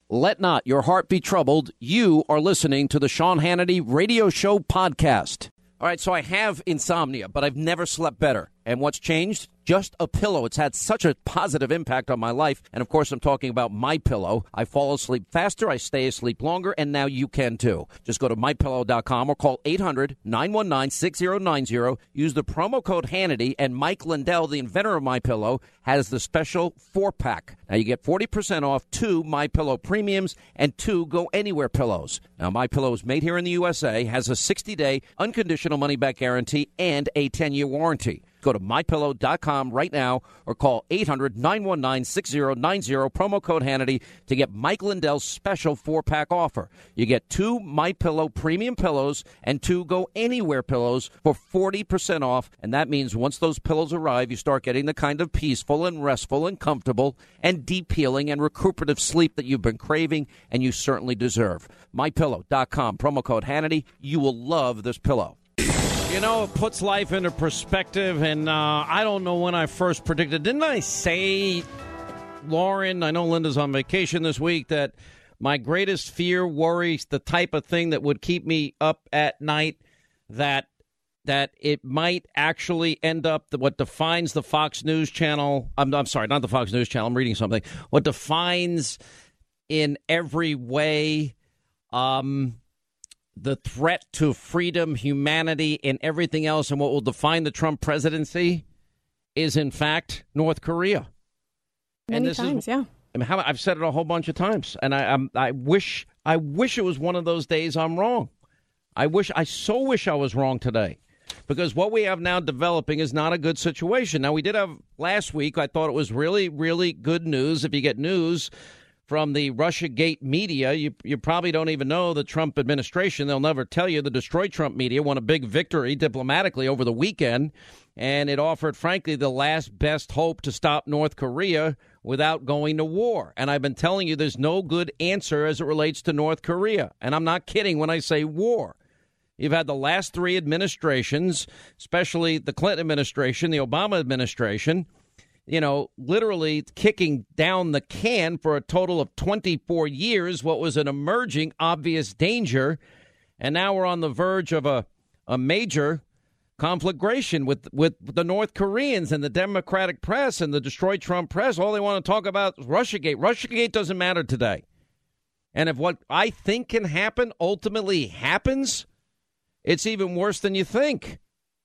Let not your heart be troubled. You are listening to the Sean Hannity Radio Show podcast. All right, so I have insomnia, but I've never slept better. And what's changed? Just a pillow. It's had such a positive impact on my life. And, of course, I'm talking about MyPillow. I fall asleep faster, I stay asleep longer, and now you can, too. Just go to MyPillow.com or call 800-919-6090. Use the promo code Hannity, and Mike Lindell, the inventor of MyPillow, has the special 4-pack. Now, you get 40% off 2 MyPillow Premiums and 2 Go Anywhere pillows. Now, MyPillow is made here in the USA, has a 60-day unconditional money-back guarantee, and a 10-year warranty. Go to MyPillow.com right now or call 800-919-6090, promo code Hannity, to get Mike Lindell's special 4-pack offer. You get 2 MyPillow premium pillows and 2 Go Anywhere pillows for 40% off. And that means once those pillows arrive, you start getting the kind of peaceful and restful and comfortable and deep healing and recuperative sleep that you've been craving and you certainly deserve. MyPillow.com, promo code Hannity. You will love this pillow. You know, it puts life into perspective, and I don't know when I first predicted. Didn't I say, Lauren, I know Linda's on vacation this week, that my greatest fear, worry, the type of thing that would keep me up at night, that it might actually end up what defines the Fox News channel. I'm sorry, not the Fox News channel. I'm reading something. What defines in every way the threat to freedom, humanity, and everything else, and what will define the Trump presidency is, in fact, North Korea. Many times, yeah. I mean, I've said it a whole bunch of times, and I wish it was one of those days I'm wrong. I so wish I was wrong today, because what we have now developing is not a good situation. Now, we did have last week, I thought it was really, really good news. If you get news from the Russiagate media, you probably don't even know the Trump administration. They'll never tell you the Destroy Trump media won a big victory diplomatically over the weekend, and it offered, frankly, the last best hope to stop North Korea without going to war. And I've been telling you there's no good answer as it relates to North Korea. And I'm not kidding when I say war. You've had the last 3 administrations, especially the Clinton administration, the Obama administration, you know, literally kicking down the can for a total of 24 years, what was an emerging obvious danger. And now we're on the verge of a major conflagration with the North Koreans and the Democratic press and the Destroy Trump press. All they want to talk about is Russiagate. Russiagate doesn't matter today. And if what I think can happen ultimately happens, it's even worse than you think.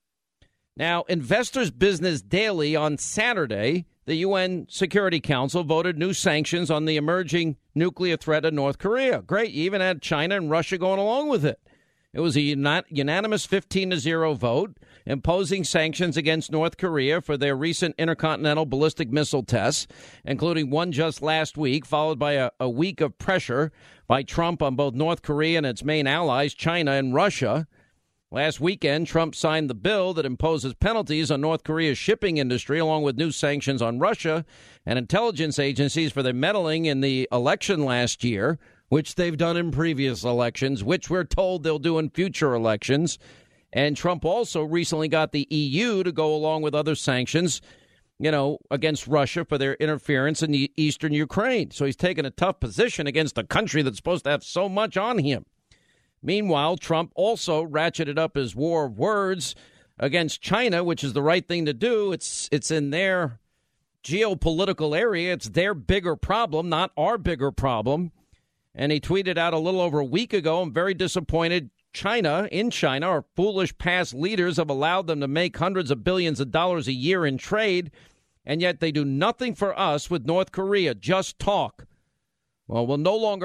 Now, Investors Business Daily on Saturday, the UN Security Council voted new sanctions on the emerging nuclear threat of North Korea. Great. You even had China and Russia going along with it. It was a unanimous 15-0 vote imposing sanctions against North Korea for their recent intercontinental ballistic missile tests, including one just last week, followed by a week of pressure by Trump on both North Korea and its main allies, China and Russia. Last weekend, Trump signed the bill that imposes penalties on North Korea's shipping industry, along with new sanctions on Russia and intelligence agencies for their meddling in the election last year, which they've done in previous elections, which we're told they'll do in future elections. And Trump also recently got the EU to go along with other sanctions, you know, against Russia for their interference in the eastern Ukraine. So he's taken a tough position against a country that's supposed to have so much on him. Meanwhile, Trump also ratcheted up his war of words against China, which is the right thing to do. It's in their geopolitical area. It's their bigger problem, not our bigger problem. And he tweeted out a little over a week ago, I'm very disappointed. China, our foolish past leaders have allowed them to make hundreds of billions of dollars a year in trade, and yet they do nothing for us with North Korea, just talk. Well, we'll no longer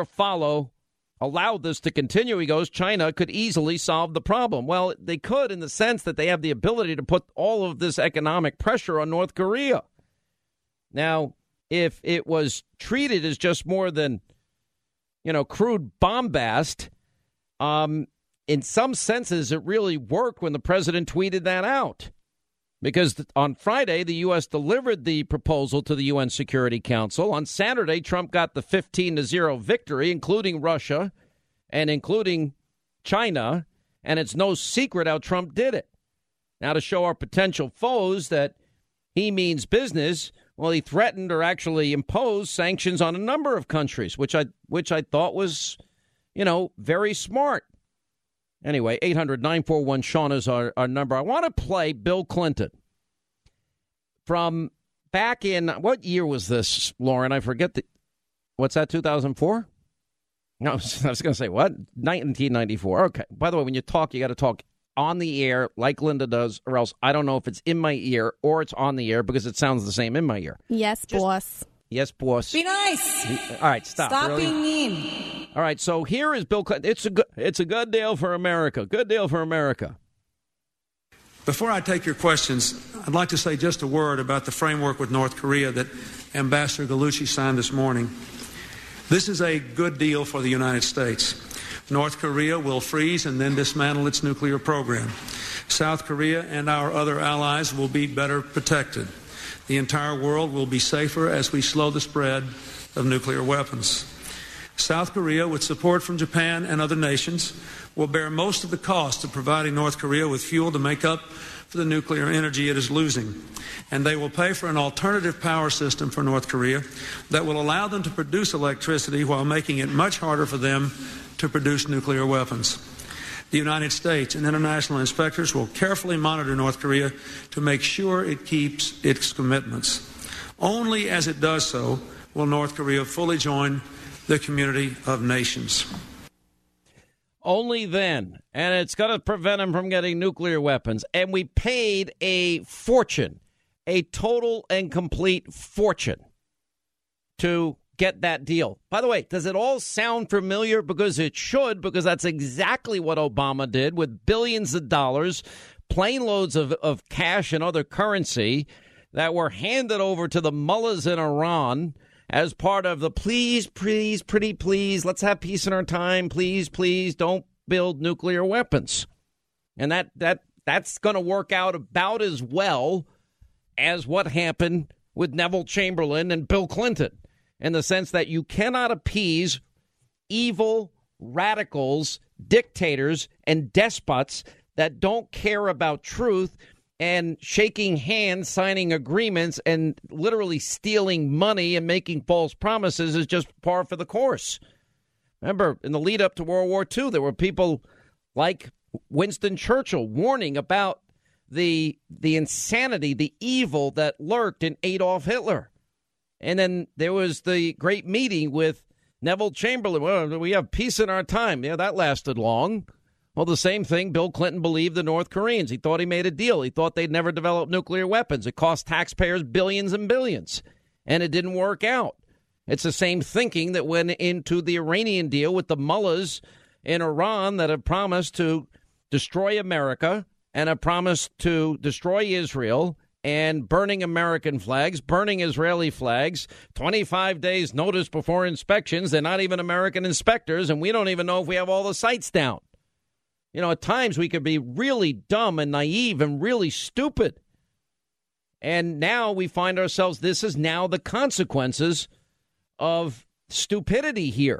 allow this to continue. He goes, China could easily solve the problem. Well, they could in the sense that they have the ability to put all of this economic pressure on North Korea. Now, if it was treated as just more than, crude bombast, in some senses, it really worked when the president tweeted that out. Because on Friday, the U.S. delivered the proposal to the UN Security Council. On Saturday, Trump got the 15-0 victory, including Russia and including China. And it's no secret how Trump did it. Now, to show our potential foes that he means business, Well, he threatened or actually imposed sanctions on a number of countries, which I thought was, very smart. Anyway, 800-941-SEAN is our number. I want to play Bill Clinton from back in, what year was this, Lauren? I forget what's that, 2004? No, I was going to say, what? 1994. Okay. By the way, when you talk, you got to talk on the air like Linda does, or else I don't know if it's in my ear or it's on the air because it sounds the same in my ear. Yes, boss. Yes, boss. Be nice. All right, stop. Stop really? being mean. All right, so here is Bill Clinton. It's a good deal for America. Good deal for America. Before I take your questions, I'd like to say just a word about the framework with North Korea that Ambassador Gallucci signed this morning. This is a good deal for the United States. North Korea will freeze and then dismantle its nuclear program. South Korea and our other allies will be better protected. The entire world will be safer as we slow the spread of nuclear weapons. South Korea, with support from Japan and other nations, will bear most of the cost of providing North Korea with fuel to make up for the nuclear energy it is losing. And they will pay for an alternative power system for North Korea that will allow them to produce electricity while making it much harder for them to produce nuclear weapons. The United States and international inspectors will carefully monitor North Korea to make sure it keeps its commitments. Only as it does so will North Korea fully join the community of nations. Only then. And it's going to prevent them from getting nuclear weapons. And we paid a fortune, a total and complete fortune to get that deal. By the way, does it all sound familiar? Because it should, because that's exactly what Obama did with billions of dollars, plane loads of cash and other currency that were handed over to the mullahs in Iran as part of the please, pretty please, let's have peace in our time, please, don't build nuclear weapons. And that's going to work out about as well as what happened with Neville Chamberlain and Bill Clinton, in the sense that you cannot appease evil radicals, dictators, and despots that don't care about truth and shaking hands, signing agreements, and literally stealing money and making false promises is just par for the course. Remember, in the lead up to World War II, there were people like Winston Churchill warning about the insanity, the evil that lurked in Adolf Hitler. And then there was the great meeting with Neville Chamberlain. Well, we have peace in our time. Yeah, that lasted long. Well, the same thing Bill Clinton believed the North Koreans. He thought he made a deal. He thought they'd never develop nuclear weapons. It cost taxpayers billions and billions, and it didn't work out. It's the same thinking that went into the Iranian deal with the mullahs in Iran that have promised to destroy America and have promised to destroy Israel, and burning American flags, burning Israeli flags, 25 days notice before inspections. They're not even American inspectors, and we don't even know if we have all the sites down. At times we could be really dumb and naive and really stupid. And now we find ourselves, this is now the consequences of stupidity here.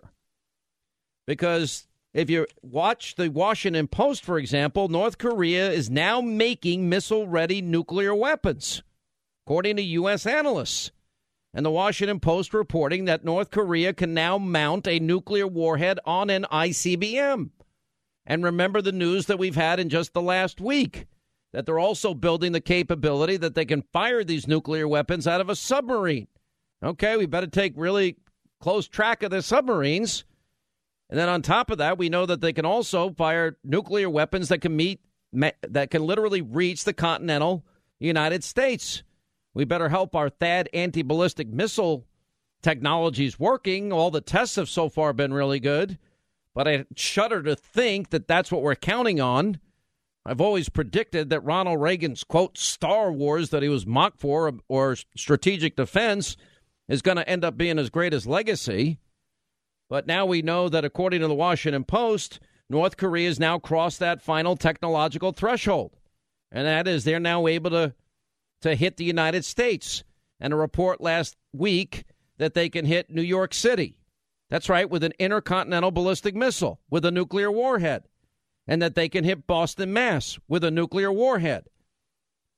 Because if you watch the Washington Post, for example, North Korea is now making missile-ready nuclear weapons, according to U.S. analysts. And the Washington Post reporting that North Korea can now mount a nuclear warhead on an ICBM. And remember the news that we've had in just the last week, that they're also building the capability that they can fire these nuclear weapons out of a submarine. Okay, we better take really close track of the submarines. And then on top of that, we know that they can also fire nuclear weapons that can literally reach the continental United States. We better help our THAAD anti-ballistic missile technologies working. All the tests have so far been really good. But I shudder to think that that's what we're counting on. I've always predicted that Ronald Reagan's, quote, Star Wars that he was mocked for, or strategic defense, is going to end up being his greatest legacy. But now we know that, according to the Washington Post, North Korea has now crossed that final technological threshold. And that is, they're now able to hit the United States. And a report last week that they can hit New York City. That's right, with an intercontinental ballistic missile, with a nuclear warhead. And that they can hit Boston, Mass, with a nuclear warhead.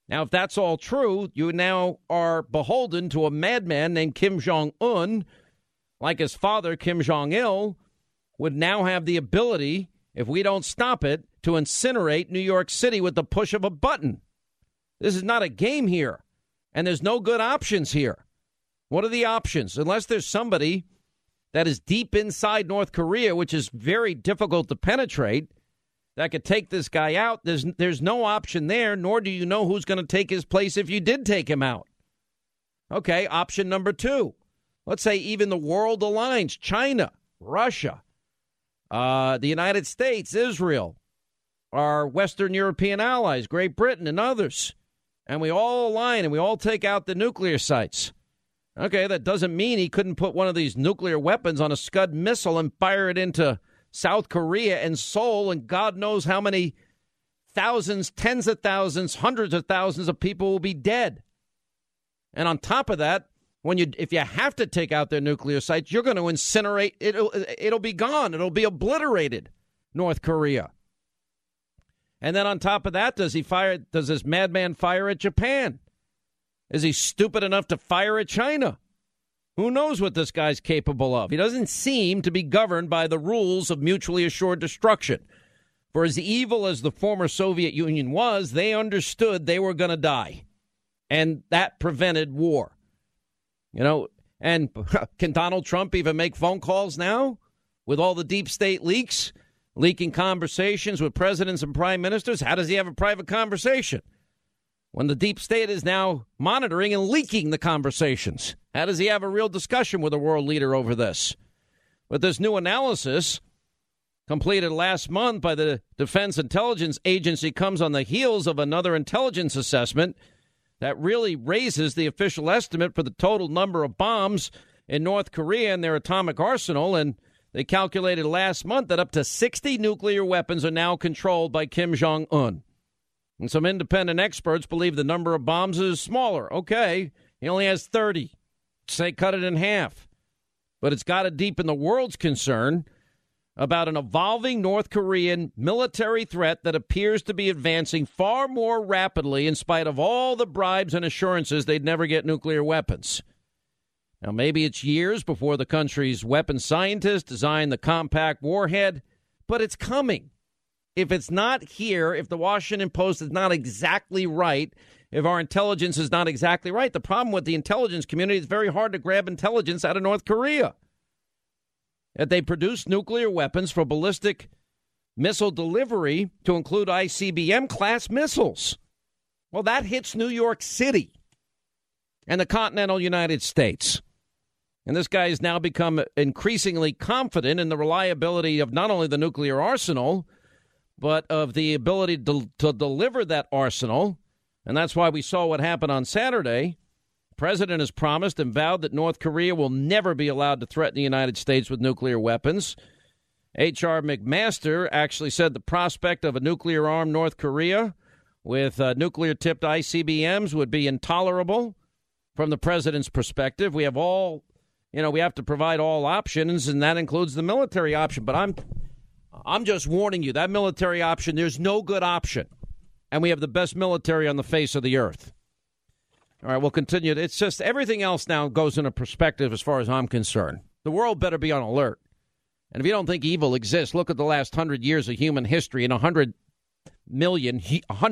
Now, if that's all true, you now are beholden to a madman named Kim Jong-un, like his father, Kim Jong-il, would now have the ability, if we don't stop it, to incinerate New York City with the push of a button. This is not a game here, and there's no good options here. What are the options? Unless there's somebody that is deep inside North Korea, which is very difficult to penetrate, that could take this guy out. There's no option there, nor do you know who's going to take his place if you did take him out. Okay, option number 2. Let's say even the world aligns, China, Russia, the United States, Israel, our Western European allies, Great Britain and others. And we all align and we all take out the nuclear sites. Okay, that doesn't mean he couldn't put one of these nuclear weapons on a Scud missile and fire it into South Korea and Seoul, and God knows how many thousands, tens of thousands, hundreds of thousands of people will be dead. And on top of that, if you have to take out their nuclear sites, you're going to incinerate. It'll be gone. It'll be obliterated, North Korea. And then on top of that, does this madman fire at Japan? Is he stupid enough to fire at China? Who knows what this guy's capable of? He doesn't seem to be governed by the rules of mutually assured destruction. For as evil as the former Soviet Union was, they understood they were going to die. And that prevented war. You know, and can Donald Trump even make phone calls now with all the deep state leaks, leaking conversations with presidents and prime ministers? How does he have a private conversation when the deep state is now monitoring and leaking the conversations? How does he have a real discussion with a world leader over this? But this new analysis completed last month by the Defense Intelligence Agency comes on the heels of another intelligence assessment that really raises the official estimate for the total number of bombs in North Korea and their atomic arsenal. And they calculated last month that up to 60 nuclear weapons are now controlled by Kim Jong-un. And some independent experts believe the number of bombs is smaller. Okay, he only has 30. Say cut it in half. But it's got to deepen the world's concern about an evolving North Korean military threat that appears to be advancing far more rapidly in spite of all the bribes and assurances they'd never get nuclear weapons. Now, maybe it's years before the country's weapons scientists design the compact warhead, but it's coming. If it's not here, if the Washington Post is not exactly right, if our intelligence is not exactly right, the problem with the intelligence community is very hard to grab intelligence out of North Korea. That they produce nuclear weapons for ballistic missile delivery to include ICBM-class missiles. Well, that hits New York City and the continental United States. And this guy has now become increasingly confident in the reliability of not only the nuclear arsenal, but of the ability to deliver that arsenal. And that's why we saw what happened on Saturday. The president has promised and vowed that North Korea will never be allowed to threaten the United States with nuclear weapons. H.R. McMaster actually said the prospect of a nuclear-armed North Korea with nuclear-tipped ICBMs would be intolerable from the president's perspective. We have we have to provide all options, and that includes the military option. But I'm just warning you, that military option, there's no good option. And we have the best military on the face of the earth. All right, we'll continue. It's just everything else now goes into perspective as far as I'm concerned. The world better be on alert. And if you don't think evil exists, look at the last 100 years of human history and 100 million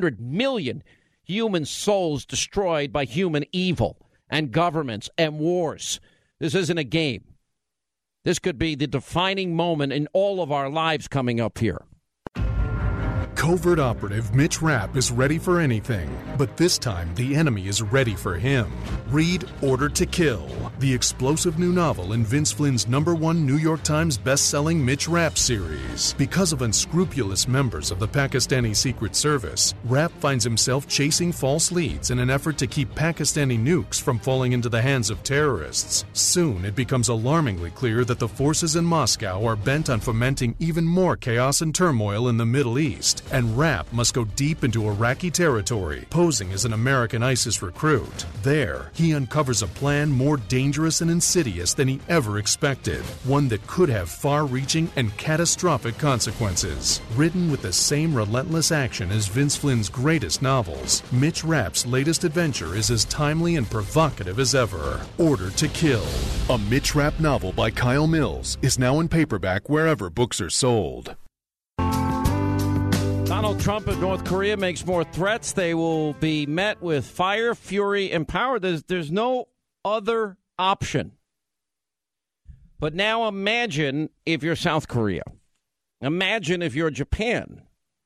human souls destroyed by human evil and governments and wars. This isn't a game. This could be the defining moment in all of our lives coming up here. Covert operative Mitch Rapp is ready for anything, but this time the enemy is ready for him. Read Order to Kill, the explosive new novel in Vince Flynn's #1 New York Times best-selling Mitch Rapp series. Because of unscrupulous members of the Pakistani Secret Service, Rapp finds himself chasing false leads in an effort to keep Pakistani nukes from falling into the hands of terrorists. Soon it becomes alarmingly clear that the forces in Moscow are bent on fomenting even more chaos and turmoil in the Middle East. and Rapp must go deep into Iraqi territory, posing as an American ISIS recruit. There, he uncovers a plan more dangerous and insidious than he ever expected, one that could have far-reaching and catastrophic consequences. Written with the same relentless action as Vince Flynn's greatest novels, Mitch Rapp's latest adventure is as timely and provocative as ever. Order to Kill, a Mitch Rapp novel by Kyle Mills, is now in paperback wherever books are sold. Donald Trump of North Korea makes more threats. They will be met with fire, fury, and power. There's no other option. But now imagine if you're South Korea. Imagine if you're Japan.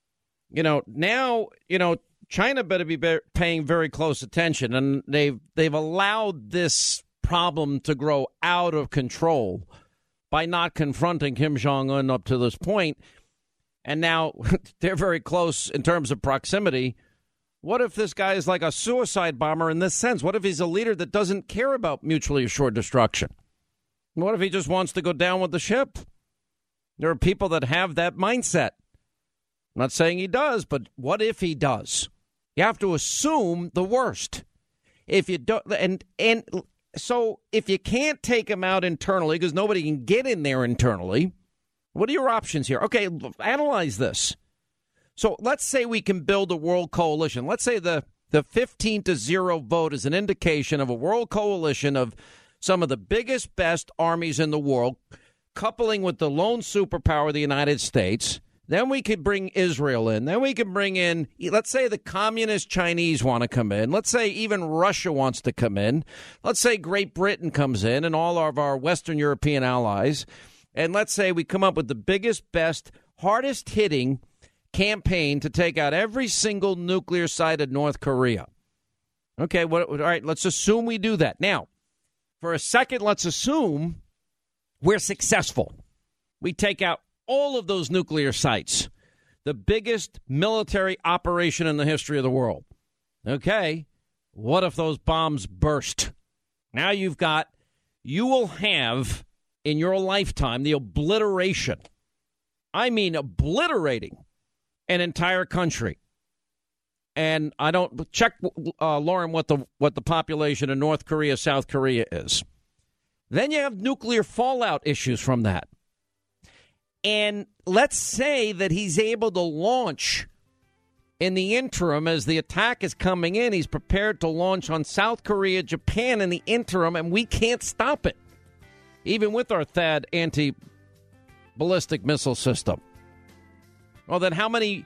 Now, China better be paying very close attention. And they've allowed this problem to grow out of control by not confronting Kim Jong-un up to this point. And now they're very close in terms of proximity. What if this guy is like a suicide bomber in this sense? What if he's a leader that doesn't care about mutually assured destruction? What if he just wants to go down with the ship? There are people that have that mindset. I'm not saying he does, but what if he does? You have to assume the worst. If you don't, and so if you can't take him out internally because nobody can get in there internally, what are your options here? Okay, analyze this. So let's say we can build a world coalition. Let's say the 15-0 vote is an indication of a world coalition of some of the biggest, best armies in the world, coupling with the lone superpower, the United States. Then we could bring Israel in. Then we can bring in, let's say the communist Chinese want to come in. Let's say even Russia wants to come in. Let's say Great Britain comes in and all of our Western European allies. And let's say we come up with the biggest, best, hardest hitting campaign to take out every single nuclear site of North Korea. Okay, all right, let's assume we do that. Now, for a second, let's assume we're successful. We take out all of those nuclear sites, the biggest military operation in the history of the world. Okay, what if those bombs burst? Now you will have in your lifetime the obliteration, I mean obliterating an entire country. And I don't check, Lauren, what the population of North Korea, South Korea is. Then you have nuclear fallout issues from that. And let's say that he's able to launch in the interim as the attack is coming in. He's prepared to launch on South Korea, Japan in the interim, and we can't stop it, even with our THAAD anti-ballistic missile system. Well, then how many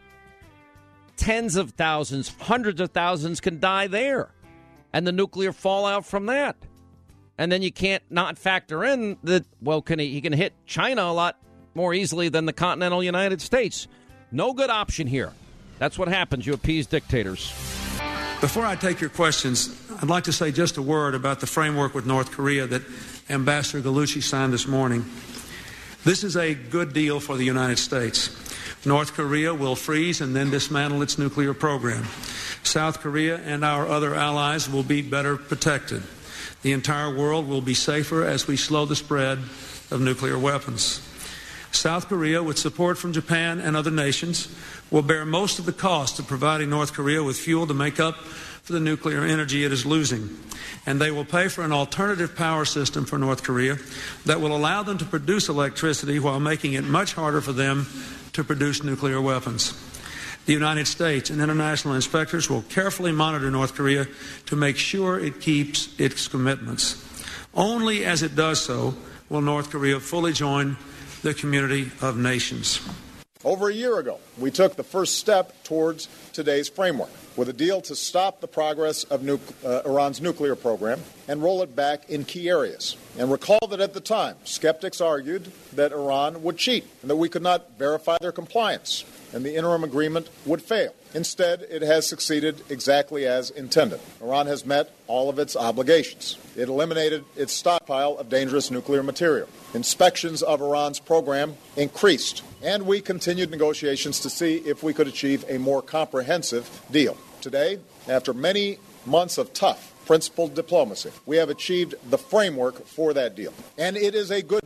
tens of thousands, hundreds of thousands can die there? And the nuclear fallout from that. And then you can't not factor in that, well, he can hit China a lot more easily than the continental United States. No good option here. That's what happens. You appease dictators. Before I take your questions, I'd like to say just a word about the framework with North Korea that Ambassador Gallucci signed this morning. This is a good deal for the United States. North Korea will freeze and then dismantle its nuclear program. South Korea and our other allies will be better protected. The entire world will be safer as we slow the spread of nuclear weapons. South Korea, with support from Japan and other nations, will bear most of the cost of providing North Korea with fuel to make up for the nuclear energy it is losing. And they will pay for an alternative power system for North Korea that will allow them to produce electricity while making it much harder for them to produce nuclear weapons. The United States and international inspectors will carefully monitor North Korea to make sure it keeps its commitments. Only as it does so will North Korea fully join the community of nations. Over a year ago, we took the first step towards today's framework with a deal to stop the progress of Iran's nuclear program and roll it back in key areas. And recall that at the time, skeptics argued that Iran would cheat and that we could not verify their compliance and the interim agreement would fail. Instead, it has succeeded exactly as intended. Iran has met all of its obligations. It eliminated its stockpile of dangerous nuclear material. Inspections of Iran's program increased, and we continued negotiations to see if we could achieve a more comprehensive deal. Today, after many months of tough, principled diplomacy, we have achieved the framework for that deal. And it is a good deal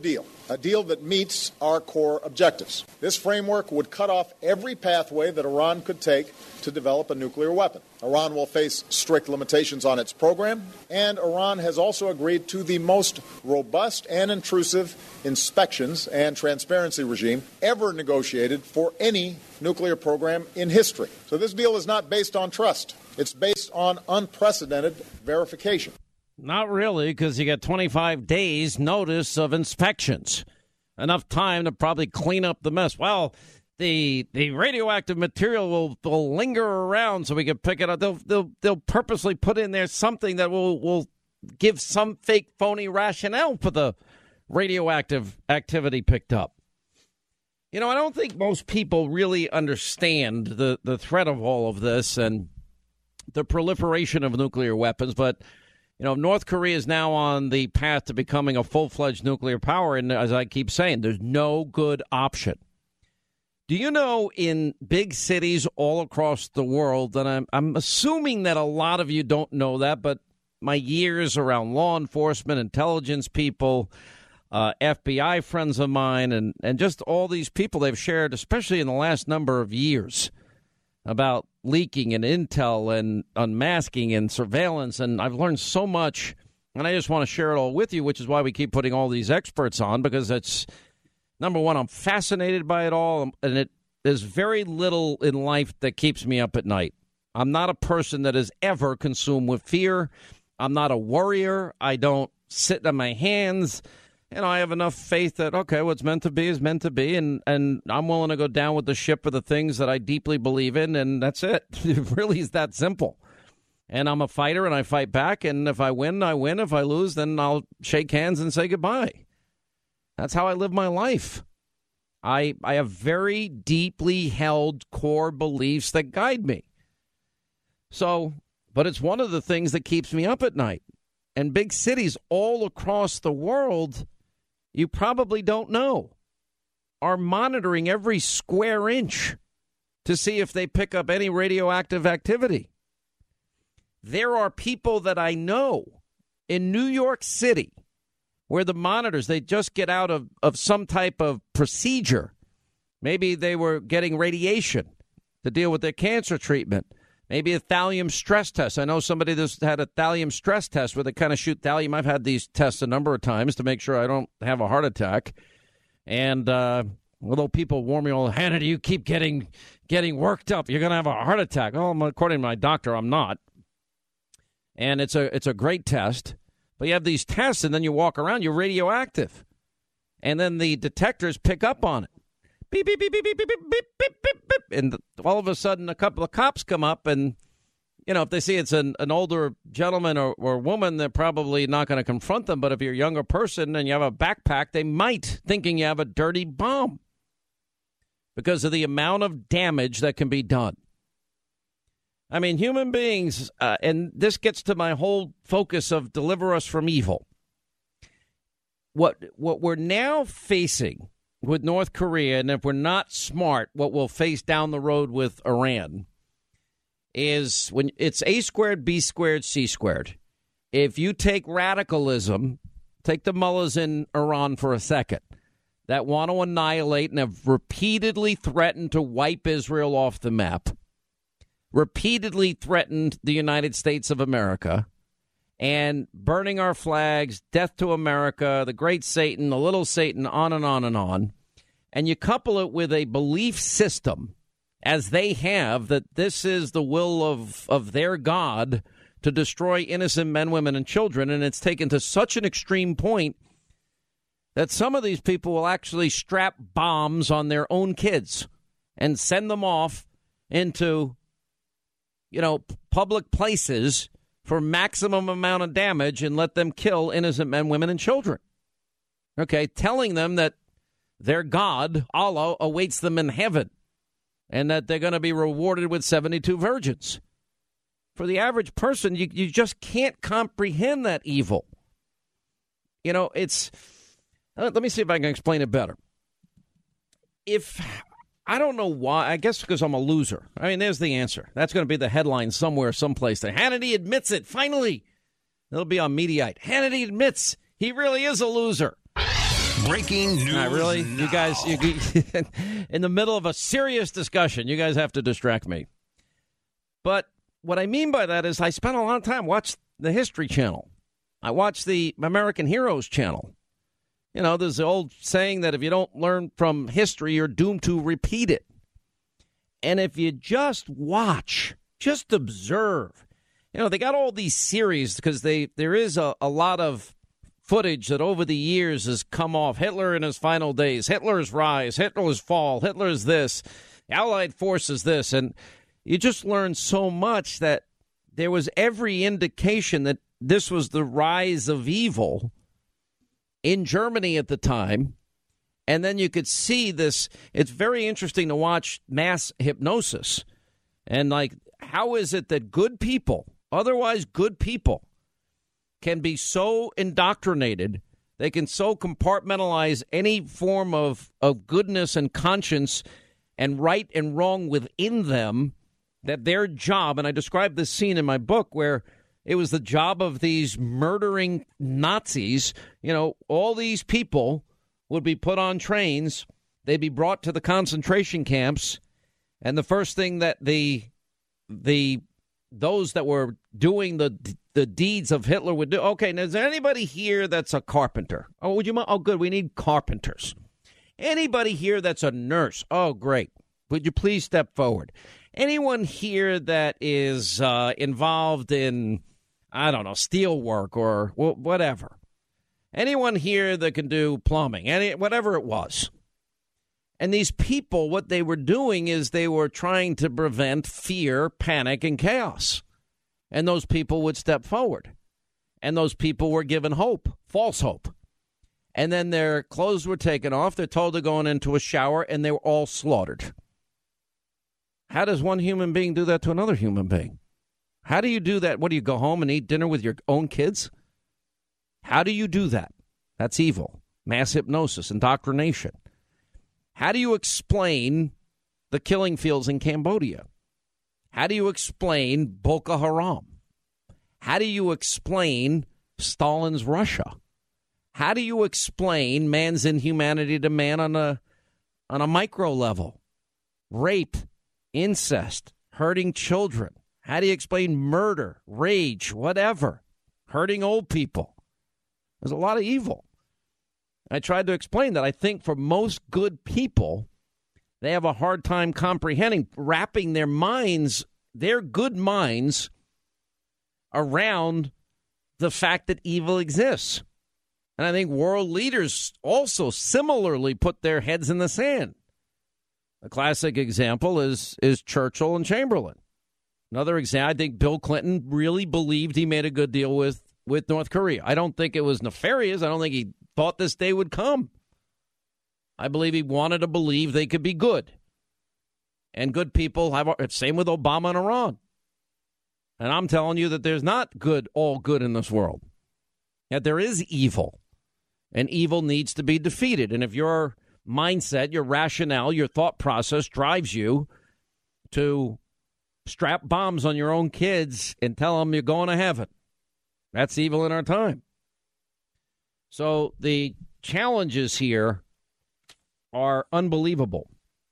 a deal that meets our core objectives. This framework would cut off every pathway that Iran could take to develop a nuclear weapon. Iran will face strict limitations on its program, and Iran has also agreed to the most robust and intrusive inspections and transparency regime ever negotiated for any nuclear program in history. So this deal is not based on trust. It's based on unprecedented verification. Not really, because you get 25 days notice of inspections. Enough time to probably clean up the mess. Well, the radioactive material will linger around so we can pick it up. They'll purposely put in there something that will give some fake, phony rationale for the radioactive activity picked up. You know, I don't think most people really understand the threat of all of this and the proliferation of nuclear weapons, but you know, North Korea is now on the path to becoming a full-fledged nuclear power, and as I keep saying, there's no good option. Do you know in big cities all across the world, and I'm assuming that a lot of you don't know that, but my years around law enforcement, intelligence people, FBI friends of mine, and just all these people they've shared, especially in the last number of years, about leaking and intel and unmasking and surveillance, and I've learned so much, and I just want to share it all with you, which is why we keep putting all these experts on, because it's, number one, I'm fascinated by it all, and there's very little in life that keeps me up at night. I'm not a person that is ever consumed with fear. I'm not a worrier. I don't sit on my hands. You know, I have enough faith that, okay, what's meant to be is meant to be, and I'm willing to go down with the ship for the things that I deeply believe in, and that's it. It really is that simple. And I'm a fighter, and I fight back, and if I win, I win. If I lose, then I'll shake hands and say goodbye. That's how I live my life. I have very deeply held core beliefs that guide me. So, but it's one of the things that keeps me up at night. And big cities all across the world, you probably don't know, are monitoring every square inch to see if they pick up any radioactive activity. There are people that I know in New York City where the monitors, they just get out of some type of procedure. Maybe they were getting radiation to deal with their cancer treatment. Maybe a thallium stress test. I know somebody that's had a thallium stress test where they kind of shoot thallium. I've had these tests a number of times to make sure I don't have a heart attack. And although people warn me, "Oh, Hannity, you keep getting worked up. You're going to have a heart attack." Oh, according to my doctor, I'm not. And it's a great test. But you have these tests, and then you walk around, you're radioactive. And then the detectors pick up on it. Beep, beep, beep, beep, beep, beep, beep, beep, beep, beep. And all of a sudden, a couple of cops come up, and, you know, if they see it's an older gentleman or woman, they're probably not going to confront them. But if you're a younger person and you have a backpack, they might, thinking you have a dirty bomb because of the amount of damage that can be done. I mean, human beings, and this gets to my whole focus of deliver us from evil. What we're now facing with North Korea, and if we're not smart, what we'll face down the road with Iran is when it's A squared, B squared, C squared. If you take radicalism, take the mullahs in Iran for a second, that want to annihilate and have repeatedly threatened to wipe Israel off the map, repeatedly threatened the United States of America, and burning our flags, death to America, the great Satan, the little Satan, on and on and on. And you couple it with a belief system, as they have, that this is the will of their God to destroy innocent men, women, and children. And it's taken to such an extreme point that some of these people will actually strap bombs on their own kids and send them off into, you know, public places for maximum amount of damage and let them kill innocent men, women, and children. Okay, telling them that their God, Allah, awaits them in heaven and that they're going to be rewarded with 72 virgins. For the average person, you just can't comprehend that evil. You know, it's... let me see if I can explain it better. I don't know why. I guess because I'm a loser. I mean, there's the answer. That's going to be the headline somewhere, someplace. That Hannity admits it. Finally, it'll be on Mediaite. Hannity admits he really is a loser. Breaking news. Really? Now. You guys, in the middle of a serious discussion, you guys have to distract me. But what I mean by that is I spent a lot of time watching the History Channel. I watched the American Heroes Channel. You know, there's the old saying that if you don't learn from history, you're doomed to repeat it. And if you just watch, just observe, you know, they got all these series because there is a lot of footage that over the years has come off. Hitler in his final days, Hitler's rise, Hitler's fall, Hitler's this, Allied forces this. And you just learn so much that there was every indication that this was the rise of evil in Germany at the time. And then you could see this. It's very interesting to watch mass hypnosis. And like, how is it that good people, otherwise good people, can be so indoctrinated, they can so compartmentalize any form of goodness and conscience and right and wrong within them, that their job, and I described this scene in my book where it was the job of these murdering Nazis, you know, all these people would be put on trains, they'd be brought to the concentration camps, and the first thing that those that were doing the deeds of Hitler would do. Okay, now is there anybody here that's a carpenter? Oh, would you mind? Oh, good. We need carpenters. Anybody here that's a nurse? Oh, great. Would you please step forward? Anyone here that is involved in, I don't know, steel work or whatever? Anyone here that can do plumbing? Whatever it was. And these people, what they were doing is they were trying to prevent fear, panic, and chaos. And those people would step forward. And those people were given hope, false hope. And then their clothes were taken off. They're told to go into a shower, and they were all slaughtered. How does one human being do that to another human being? How do you do that? What, do you go home and eat dinner with your own kids? How do you do that? That's evil. Mass hypnosis, indoctrination. How do you explain the killing fields in Cambodia? How do you explain Boko Haram? How do you explain Stalin's Russia? How do you explain man's inhumanity to man on a micro level? Rape, incest, hurting children. How do you explain murder, rage, whatever? Hurting old people. There's a lot of evil. I tried to explain that I think for most good people, they have a hard time comprehending, wrapping their minds, their good minds, around the fact that evil exists. And I think world leaders also similarly put their heads in the sand. A classic example is Churchill and Chamberlain. Another example, I think Bill Clinton really believed he made a good deal with North Korea. I don't think it was nefarious. I don't think he thought this day would come. I believe he wanted to believe they could be good. And good people have, same with Obama and Iran. And I'm telling you that there's not all good in this world. That there is evil. And evil needs to be defeated. And if your mindset, your rationale, your thought process drives you to strap bombs on your own kids and tell them you're going to heaven, that's evil in our time. So the challenges here are unbelievable.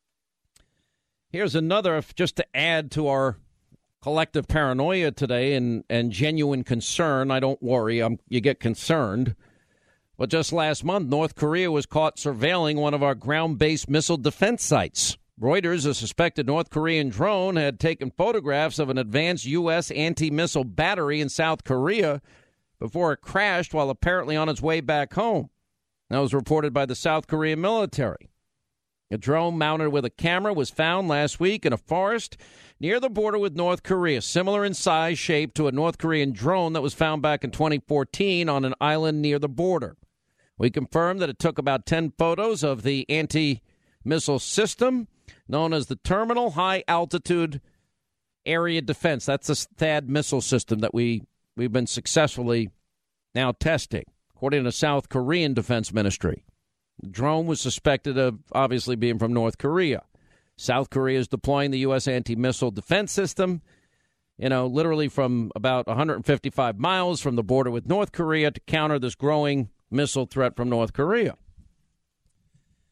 Here's another, just to add to our collective paranoia today and genuine concern. I don't worry, you get concerned. But just last month, North Korea was caught surveilling one of our ground-based missile defense sites. Reuters, a suspected North Korean drone, had taken photographs of an advanced U.S. anti-missile battery in South Korea before it crashed while apparently on its way back home. That was reported by the South Korean military. A drone mounted with a camera was found last week in a forest near the border with North Korea, similar in size, shape to a North Korean drone that was found back in 2014 on an island near the border. We confirmed that it took about 10 photos of the anti-missile system known as the Terminal High Altitude Area Defense. That's the THAAD missile system that we've been successfully now testing, according to the South Korean Defense Ministry. The drone was suspected of obviously being from North Korea. South Korea is deploying the U.S. anti-missile defense system, literally from about 155 miles from the border with North Korea to counter this growing missile threat from North Korea.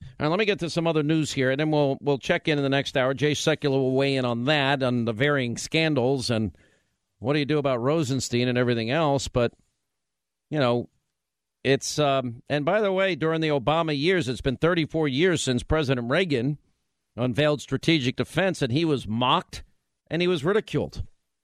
All right, let me get to some other news here, and then we'll check in the next hour. Jay Sekulow will weigh in on that, on the varying scandals, and what do you do about Rosenstein and everything else. But, you know, it's and by the way, during the Obama years, it's been 34 years since President Reagan unveiled strategic defense, and he was mocked and he was ridiculed.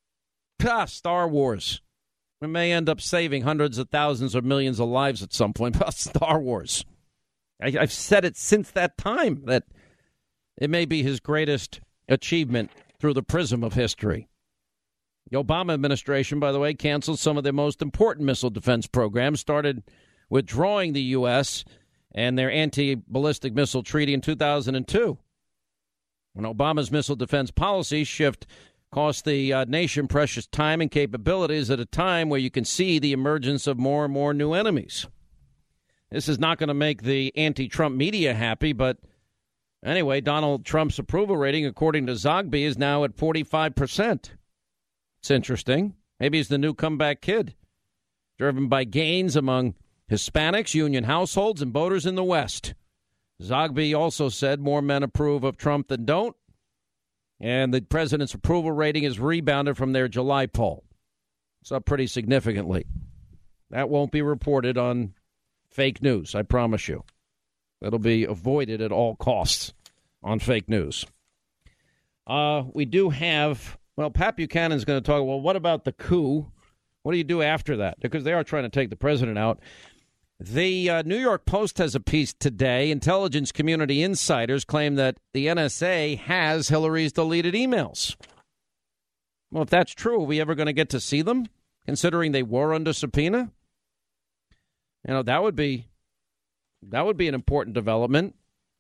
Star Wars. We may end up saving hundreds of thousands or millions of lives at some point. Star Wars. I've said it since that time that it may be his greatest achievement through the prism of history. The Obama administration, by the way, canceled some of their most important missile defense programs, started withdrawing the U.S. and their anti-ballistic missile treaty in 2002. When Obama's missile defense policy shift cost the nation precious time and capabilities at a time where you can see the emergence of more and more new enemies. This is not going to make the anti-Trump media happy, but anyway, Donald Trump's approval rating, according to Zogby, is now at 45%. It's interesting. Maybe he's the new comeback kid, driven by gains among Hispanics, union households, and voters in the West. Zogby also said more men approve of Trump than don't, and the president's approval rating has rebounded from their July poll. It's up pretty significantly. That won't be reported on fake news, I promise you. It'll be avoided at all costs on fake news. We do have, well, Pat Buchanan's going to talk, well, what about the coup? What do you do after that? Because they are trying to take the president out. The New York Post has a piece today. Intelligence community insiders claim that the NSA has Hillary's deleted emails. Well, if that's true, are we ever going to get to see them, considering they were under subpoena? You know, that would be an important development.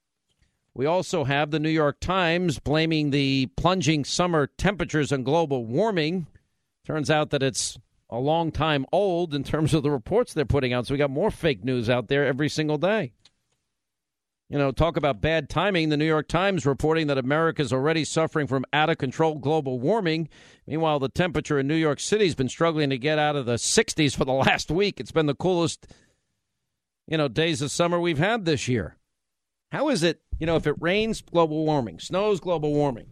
We also have the New York Times blaming the plunging summer temperatures on global warming. Turns out that it's a long time old in terms of the reports they're putting out. So we got more fake news out there every single day. You know, talk about bad timing. The New York Times reporting that America is already suffering from out-of-control global warming. Meanwhile, the temperature in New York City has been struggling to get out of the 60s for the last week. It's been the coolest, days of summer we've had this year. How is it, if it rains, global warming, snows, global warming.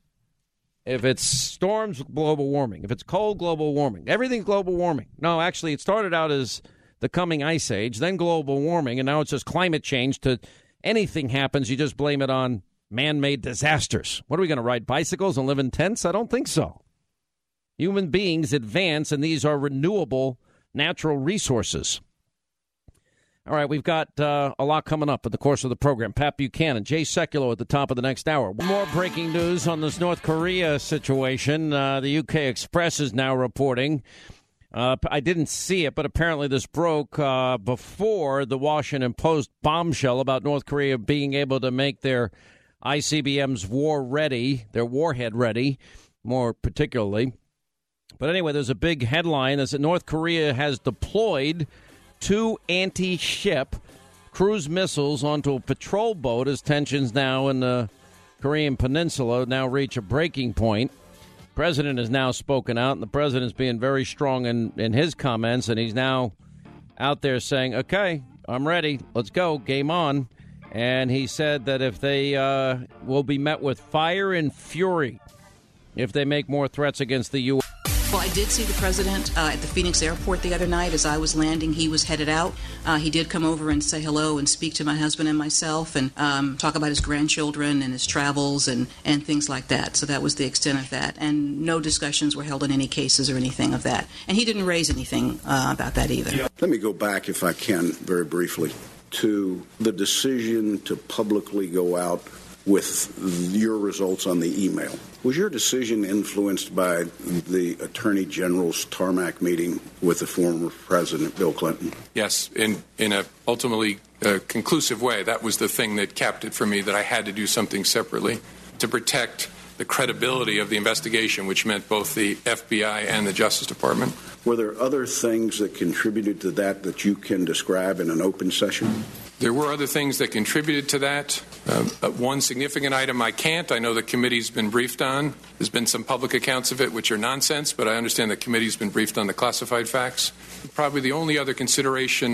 If it's storms, global warming. If it's cold, global warming. Everything's global warming. No, actually, it started out as the coming ice age, then global warming, and now it's just climate change. To anything happens, you just blame it on man-made disasters. What are we going to ride bicycles and live in tents? I don't think so. Human beings advance, and these are renewable natural resources. All right, we've got a lot coming up in the course of the program. Pat Buchanan, Jay Sekulow at the top of the next hour. More breaking news on this North Korea situation. The UK Express is now reporting. I didn't see it, but apparently this broke before the Washington Post bombshell about North Korea being able to make their ICBMs their warhead ready, more particularly. But anyway, there's a big headline that North Korea has deployed 2 anti-ship cruise missiles onto a patrol boat as tensions now in the Korean Peninsula now reach a breaking point. The president has now spoken out, and the president's being very strong in his comments, and he's now out there saying, okay, I'm ready, let's go, game on. And he said that if they will be met with fire and fury if they make more threats against the U.S. Well, I did see the president at the Phoenix airport the other night. As I was landing, he was headed out. He did come over and say hello and speak to my husband and myself and talk about his grandchildren and his travels and things like that. So that was the extent of that. And no discussions were held in any cases or anything of that. And he didn't raise anything about that either. Let me go back, if I can, very briefly, to the decision to publicly go out with your results on the email. Was your decision influenced by the Attorney General's tarmac meeting with the former President Bill Clinton? Yes, in a ultimately conclusive way. That was the thing that capped it for me, that I had to do something separately to protect the credibility of the investigation, which meant both the FBI and the Justice Department. Were there other things that contributed to that you can describe in an open session? There were other things that contributed to that. One significant item I can't. I know the committee's been briefed on. There's been some public accounts of it, which are nonsense, but I understand the committee's been briefed on the classified facts. Probably the only other consideration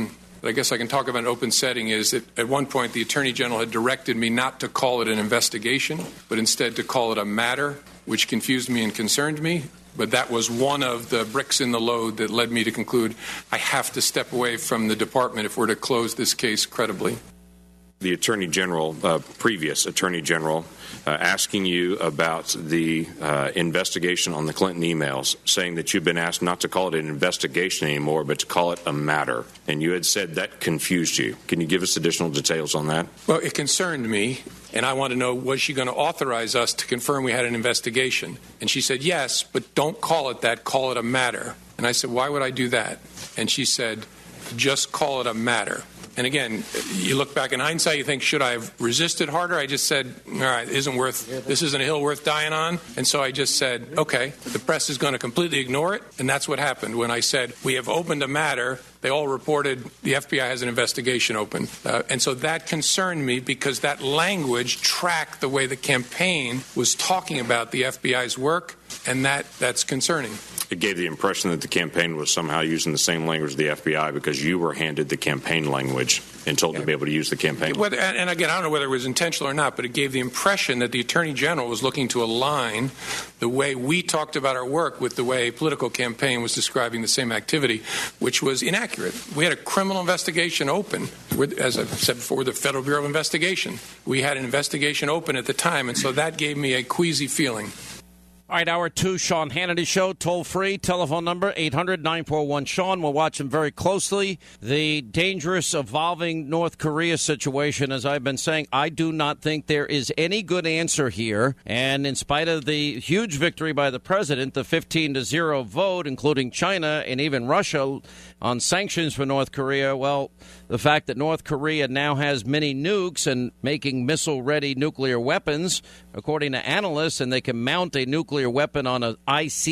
that I guess I can talk about in open setting is that at one point the Attorney General had directed me not to call it an investigation, but instead to call it a matter, which confused me and concerned me. But that was one of the bricks in the load that led me to conclude I have to step away from the department if we're to close this case credibly. The Attorney General, previous Attorney General, asking you about the investigation on the Clinton emails, saying that you've been asked not to call it an investigation anymore, but to call it a matter. And you had said that confused you. Can you give us additional details on that? Well, it concerned me, and I want to know, was she going to authorize us to confirm we had an investigation? And she said, yes, but don't call it that, call it a matter. And I said, why would I do that? And she said, just call it a matter. And again, you look back in hindsight, you think, should I have resisted harder? I just said, all right, this isn't a hill worth dying on. And so I just said, okay, the press is going to completely ignore it. And that's what happened when I said, we have opened a matter. They all reported the FBI has an investigation open. And so that concerned me because that language tracked the way the campaign was talking about the FBI's work. And that's concerning. It gave the impression that the campaign was somehow using the same language as the FBI because you were handed the campaign language and told to be able to use the campaign. And again, I don't know whether it was intentional or not, but it gave the impression that the Attorney General was looking to align the way we talked about our work with the way a political campaign was describing the same activity, which was inaccurate. We had a criminal investigation open. As I said before, the Federal Bureau of Investigation. We had an investigation open at the time, and so that gave me a queasy feeling. All right, Hour 2, Sean Hannity Show, toll-free, telephone number 800-941-SEAN. We'll watch him very closely. The dangerous, evolving North Korea situation, as I've been saying, I do not think there is any good answer here. And in spite of the huge victory by the president, the 15-0 vote, including China and even Russia, on sanctions for North Korea, well, the fact that North Korea now has many nukes and making missile-ready nuclear weapons, according to analysts, and they can mount a nuclear weapon on an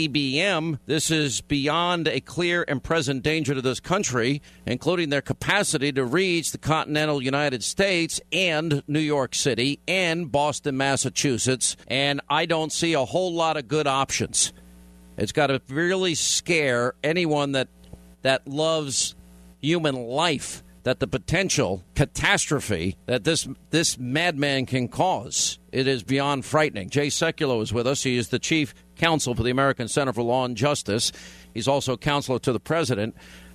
ICBM, this is beyond a clear and present danger to this country, including their capacity to reach the continental United States and New York City and Boston, Massachusetts. And I don't see a whole lot of good options. It's got to really scare anyone that loves human life, that the potential catastrophe that this madman can cause, it is beyond frightening. Jay Sekulow is with us. He is the chief counsel for the American Center for Law and Justice. He's also counselor to the president.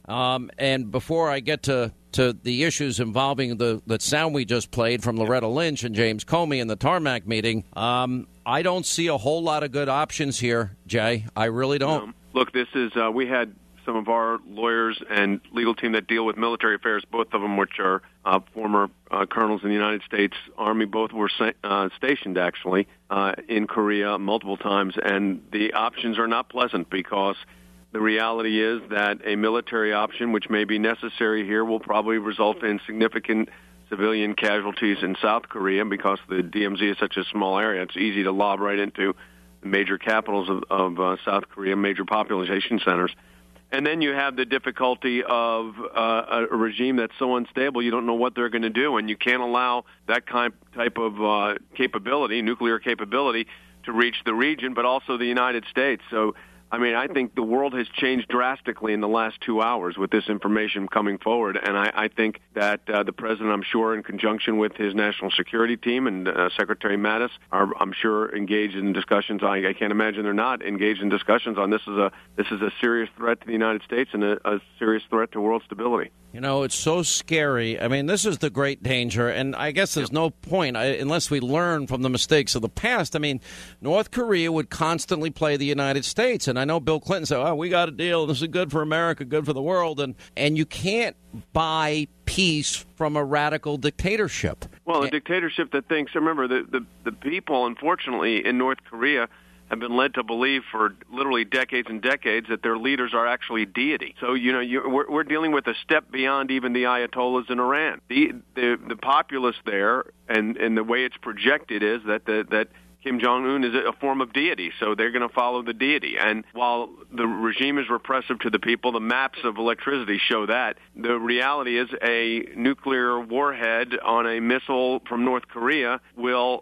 And before I get to the issues involving the sound we just played from Loretta Lynch and James Comey in the tarmac meeting, I don't see a whole lot of good options here, Jay. I really don't. Look, this is we had some of our lawyers and legal team that deal with military affairs, both of them which are former colonels in the United States Army. Both were stationed, actually, in Korea multiple times. And the options are not pleasant because the reality is that a military option, which may be necessary here, will probably result in significant civilian casualties in South Korea because the DMZ is such a small area. It's easy to lob right into the major capitals of South Korea, major population centers. And then you have the difficulty of a regime that's so unstable, you don't know what they're going to do, and you can't allow that type of capability, nuclear capability, to reach the region, but also the United States. So, I mean, I think the world has changed drastically in the last 2 hours with this information coming forward, and I think that the president, I'm sure, in conjunction with his national security team and Secretary Mattis, are, I'm sure, engaged in discussions. I can't imagine they're not engaged in discussions on this is a serious threat to the United States and a serious threat to world stability. You know, it's so scary. I mean, this is the great danger, and I guess there's no point unless we learn from the mistakes of the past. I mean, North Korea would constantly play the United States, and I know Bill Clinton said, oh, we got a deal. This is good for America, good for the world, and you can't buy peace from a radical dictatorship. Well, a dictatorship that thinks, remember, the people, unfortunately, in North Korea have been led to believe for literally decades and decades that their leaders are actually deity. So, you know, we're dealing with a step beyond even the Ayatollahs in Iran. The populace there and the way it's projected is that Kim Jong-un is a form of deity, so they're going to follow the deity. And while the regime is repressive to the people, the maps of electricity show that. The reality is a nuclear warhead on a missile from North Korea will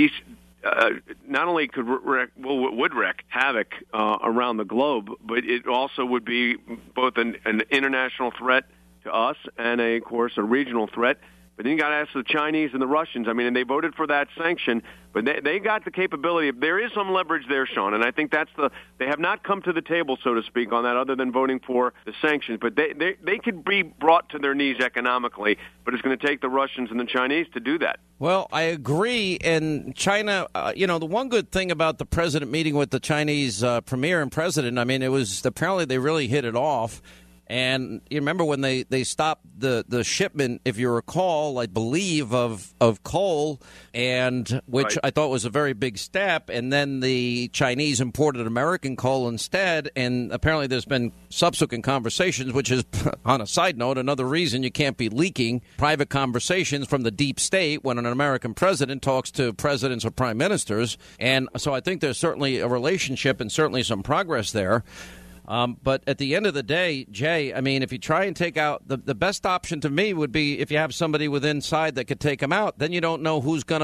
not only would wreak havoc around the globe, but it also would be both an international threat to us and, of course, a regional threat. But then you got to ask the Chinese and the Russians. I mean, and they voted for that sanction, but they got the capability. There is some leverage there, Sean, and I think they have not come to the table, so to speak, on that other than voting for the sanctions. But they could be brought to their knees economically, but it's going to take the Russians and the Chinese to do that. Well, I agree. And China, the one good thing about the president meeting with the Chinese premier and president, I mean, it was apparently they really hit it off. And you remember when they stopped the shipment, if you recall, I believe, of coal, and which right. I thought was a very big step. And then the Chinese imported American coal instead. And apparently there's been subsequent conversations, which is, on a side note, another reason you can't be leaking private conversations from the deep state when an American president talks to presidents or prime ministers. And so I think there's certainly a relationship and certainly some progress there. But at the end of the day, Jay, I mean, if you try and take out the best option to me would be if you have somebody within inside that could take them out, then you don't know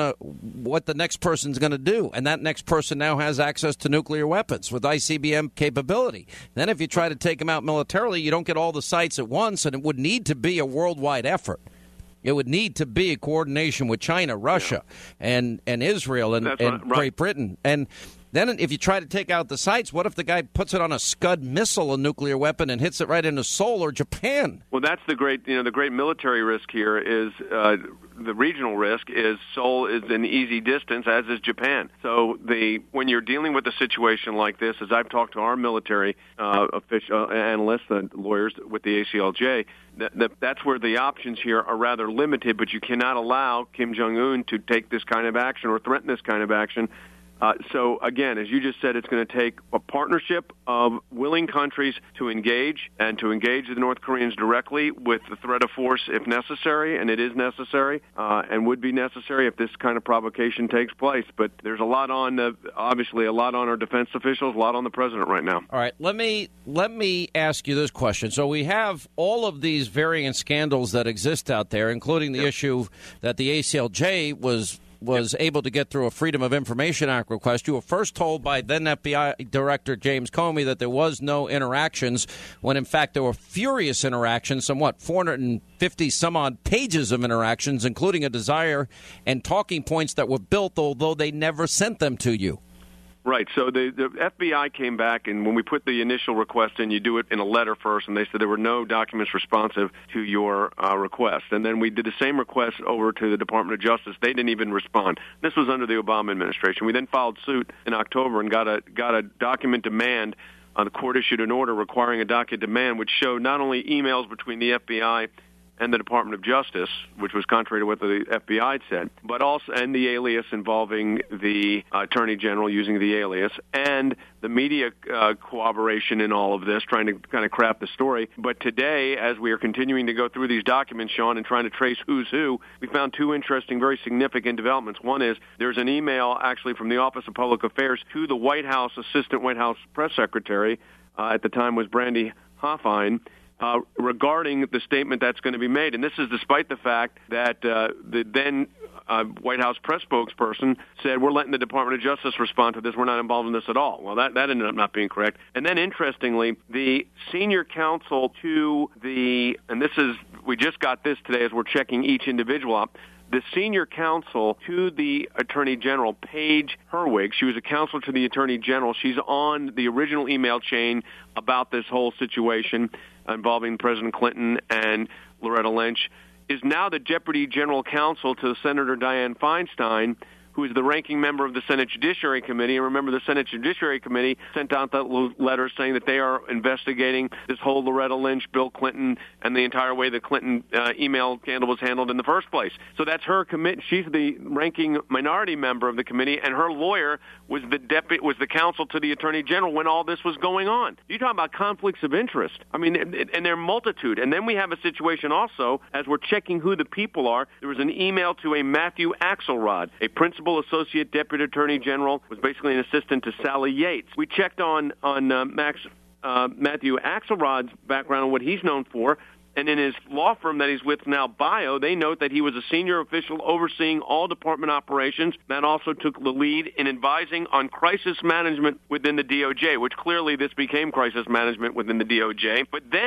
what the next person's going to do. And that next person now has access to nuclear weapons with ICBM capability. Then if you try to take them out militarily, you don't get all the sites at once, and it would need to be a worldwide effort. It would need to be a coordination with China, Russia, and Israel and Great Britain. And then if you try to take out the sites, what if the guy puts it on a Scud missile, a nuclear weapon, and hits it right into Seoul or Japan? Well, that's the great military risk here is the regional risk is Seoul is an easy distance, as is Japan. So when you're dealing with a situation like this, as I've talked to our military official analysts, the lawyers with the ACLJ, that's where the options here are rather limited, but you cannot allow Kim Jong-un to take this kind of action or threaten this kind of action. So, again, as you just said, it's going to take a partnership of willing countries to engage and to engage the North Koreans directly with the threat of force if necessary, and it is necessary and would be necessary if this kind of provocation takes place. But there's a lot on, obviously, a lot on our defense officials, a lot on the president right now. All right, let me ask you this question. So we have all of these varying scandals that exist out there, including the issue that the ACLJ was able to get through a Freedom of Information Act request. You were first told by then FBI Director James Comey that there was no interactions, when in fact there were furious interactions, 450 some odd pages of interactions, including a desire and talking points that were built, although they never sent them to you. Right. So the FBI came back, and when we put the initial request in, you do it in a letter first, and they said there were no documents responsive to your request. And then we did the same request over to the Department of Justice. They didn't even respond. This was under the Obama administration. We then filed suit in October and got a document demand. The court issued an order requiring a docket demand, which showed not only emails between the FBI and the Department of Justice, which was contrary to what the FBI said, but also and the alias involving the Attorney General using the alias, and the media cooperation in all of this, trying to kind of craft the story. But today, as we are continuing to go through these documents, Sean, and trying to trace who's who, we found two interesting, very significant developments. One is there's an email actually from the Office of Public Affairs to the White House Assistant White House Press Secretary, at the time was Brandy Hoffine, regarding the statement that's going to be made. And this is despite the fact that the then White House press spokesperson said, we're letting the Department of Justice respond to this. We're not involved in this at all. Well, that ended up not being correct. And then, interestingly, the senior counsel to we just got this today as we're checking each individual up, the senior counsel to the Attorney General, Paige Herwig, she was a counsel to the Attorney General. She's on the original email chain about this whole situation involving President Clinton and Loretta Lynch, is now the Deputy General Counsel to Senator Dianne Feinstein, who is the ranking member of the Senate Judiciary Committee. And remember, the Senate Judiciary Committee sent out that letter saying that they are investigating this whole Loretta Lynch, Bill Clinton, and the entire way the Clinton email scandal was handled in the first place. So that's her committee. She's the ranking minority member of the committee, and her lawyer was the counsel to the Attorney General when all this was going on. You're talking about conflicts of interest. I mean, and there are multitude. And then we have a situation also, as we're checking who the people are, there was an email to a Matthew Axelrod, a principal associate deputy attorney general, was basically an assistant to Sally Yates. We checked on Matthew Axelrod's background and what he's known for, and in his law firm that he's with now, Bio, they note that he was a senior official overseeing all department operations. That also took the lead in advising on crisis management within the DOJ, which clearly this became crisis management within the DOJ. But then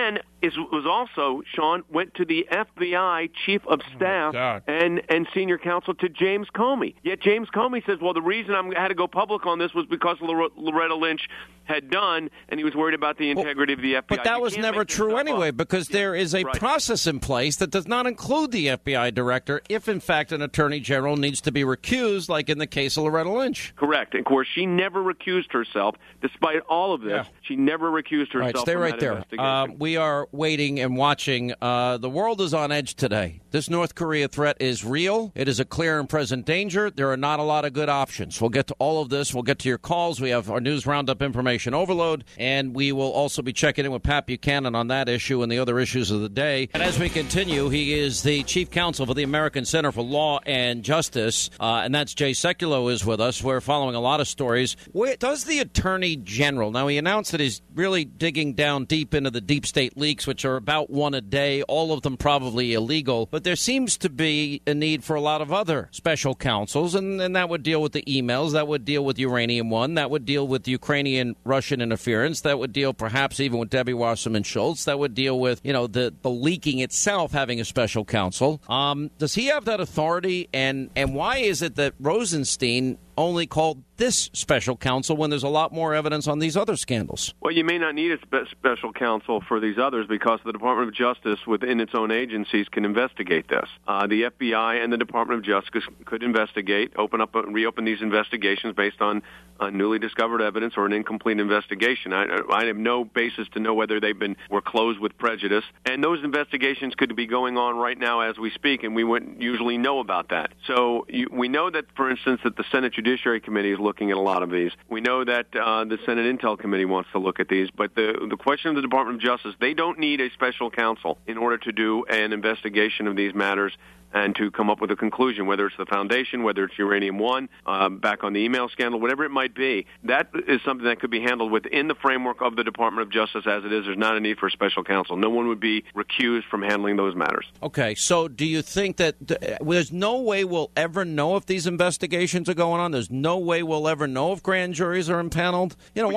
was also, Sean, went to the FBI chief of staff and senior counsel to James Comey. Yet James Comey says, well, the reason I had to go public on this was because Loretta Lynch had done, and he was worried about the integrity of the FBI. But that was never true anyway, because there is a process in place that does not include the FBI director if, in fact, an attorney general needs to be recused, like in the case of Loretta Lynch. Correct. And, of course, she never recused herself. Despite all of this, she never recused herself. All right, stay right there. We are waiting and watching. The world is on edge today. This North Korea threat is real. It is a clear and present danger. There are not a lot of good options. We'll get to all of this. We'll get to your calls. We have our news roundup information overload, and we will also be checking in with Pat Buchanan on that issue and the other issues of the day. And as we continue, he is the chief counsel for the American Center for Law and Justice, and that's Jay Sekulow is with us. We're following a lot of stories. Where does the Attorney General, now he announced that he's really digging down deep into the deep state leaks, which are about one a day, all of them probably illegal, but there seems to be a need for a lot of other special counsels, and that would deal with the emails, that would deal with Uranium One, that would deal with Ukrainian-Russian interference, that would deal perhaps even with Debbie Wasserman Schultz, that would deal with, the leaking itself having a special counsel. Does he have that authority, and why is it that Rosenstein only called this special counsel when there's a lot more evidence on these other scandals? Well, you may not need a special counsel for these others because the Department of Justice within its own agencies can investigate this. The FBI and the Department of Justice could investigate, reopen these investigations based on newly discovered evidence or an incomplete investigation. I have no basis to know whether were closed with prejudice, and those investigations could be going on right now as we speak, and we wouldn't usually know about that. So we know that, for instance, that the Senate Judiciary Committee is looking at a lot of these. We know that the Senate Intel Committee wants to look at these, but the question of the Department of Justice, they don't need a special counsel in order to do an investigation of these matters and to come up with a conclusion, whether it's the foundation, whether it's Uranium One, back on the email scandal, whatever it might be. That is something that could be handled within the framework of the Department of Justice as it is. There's not a need for a special counsel. No one would be recused from handling those matters. Okay, so do you think that there's no way we'll ever know if these investigations are going on? There's no way we'll ever know if grand juries are impaneled? Leaks.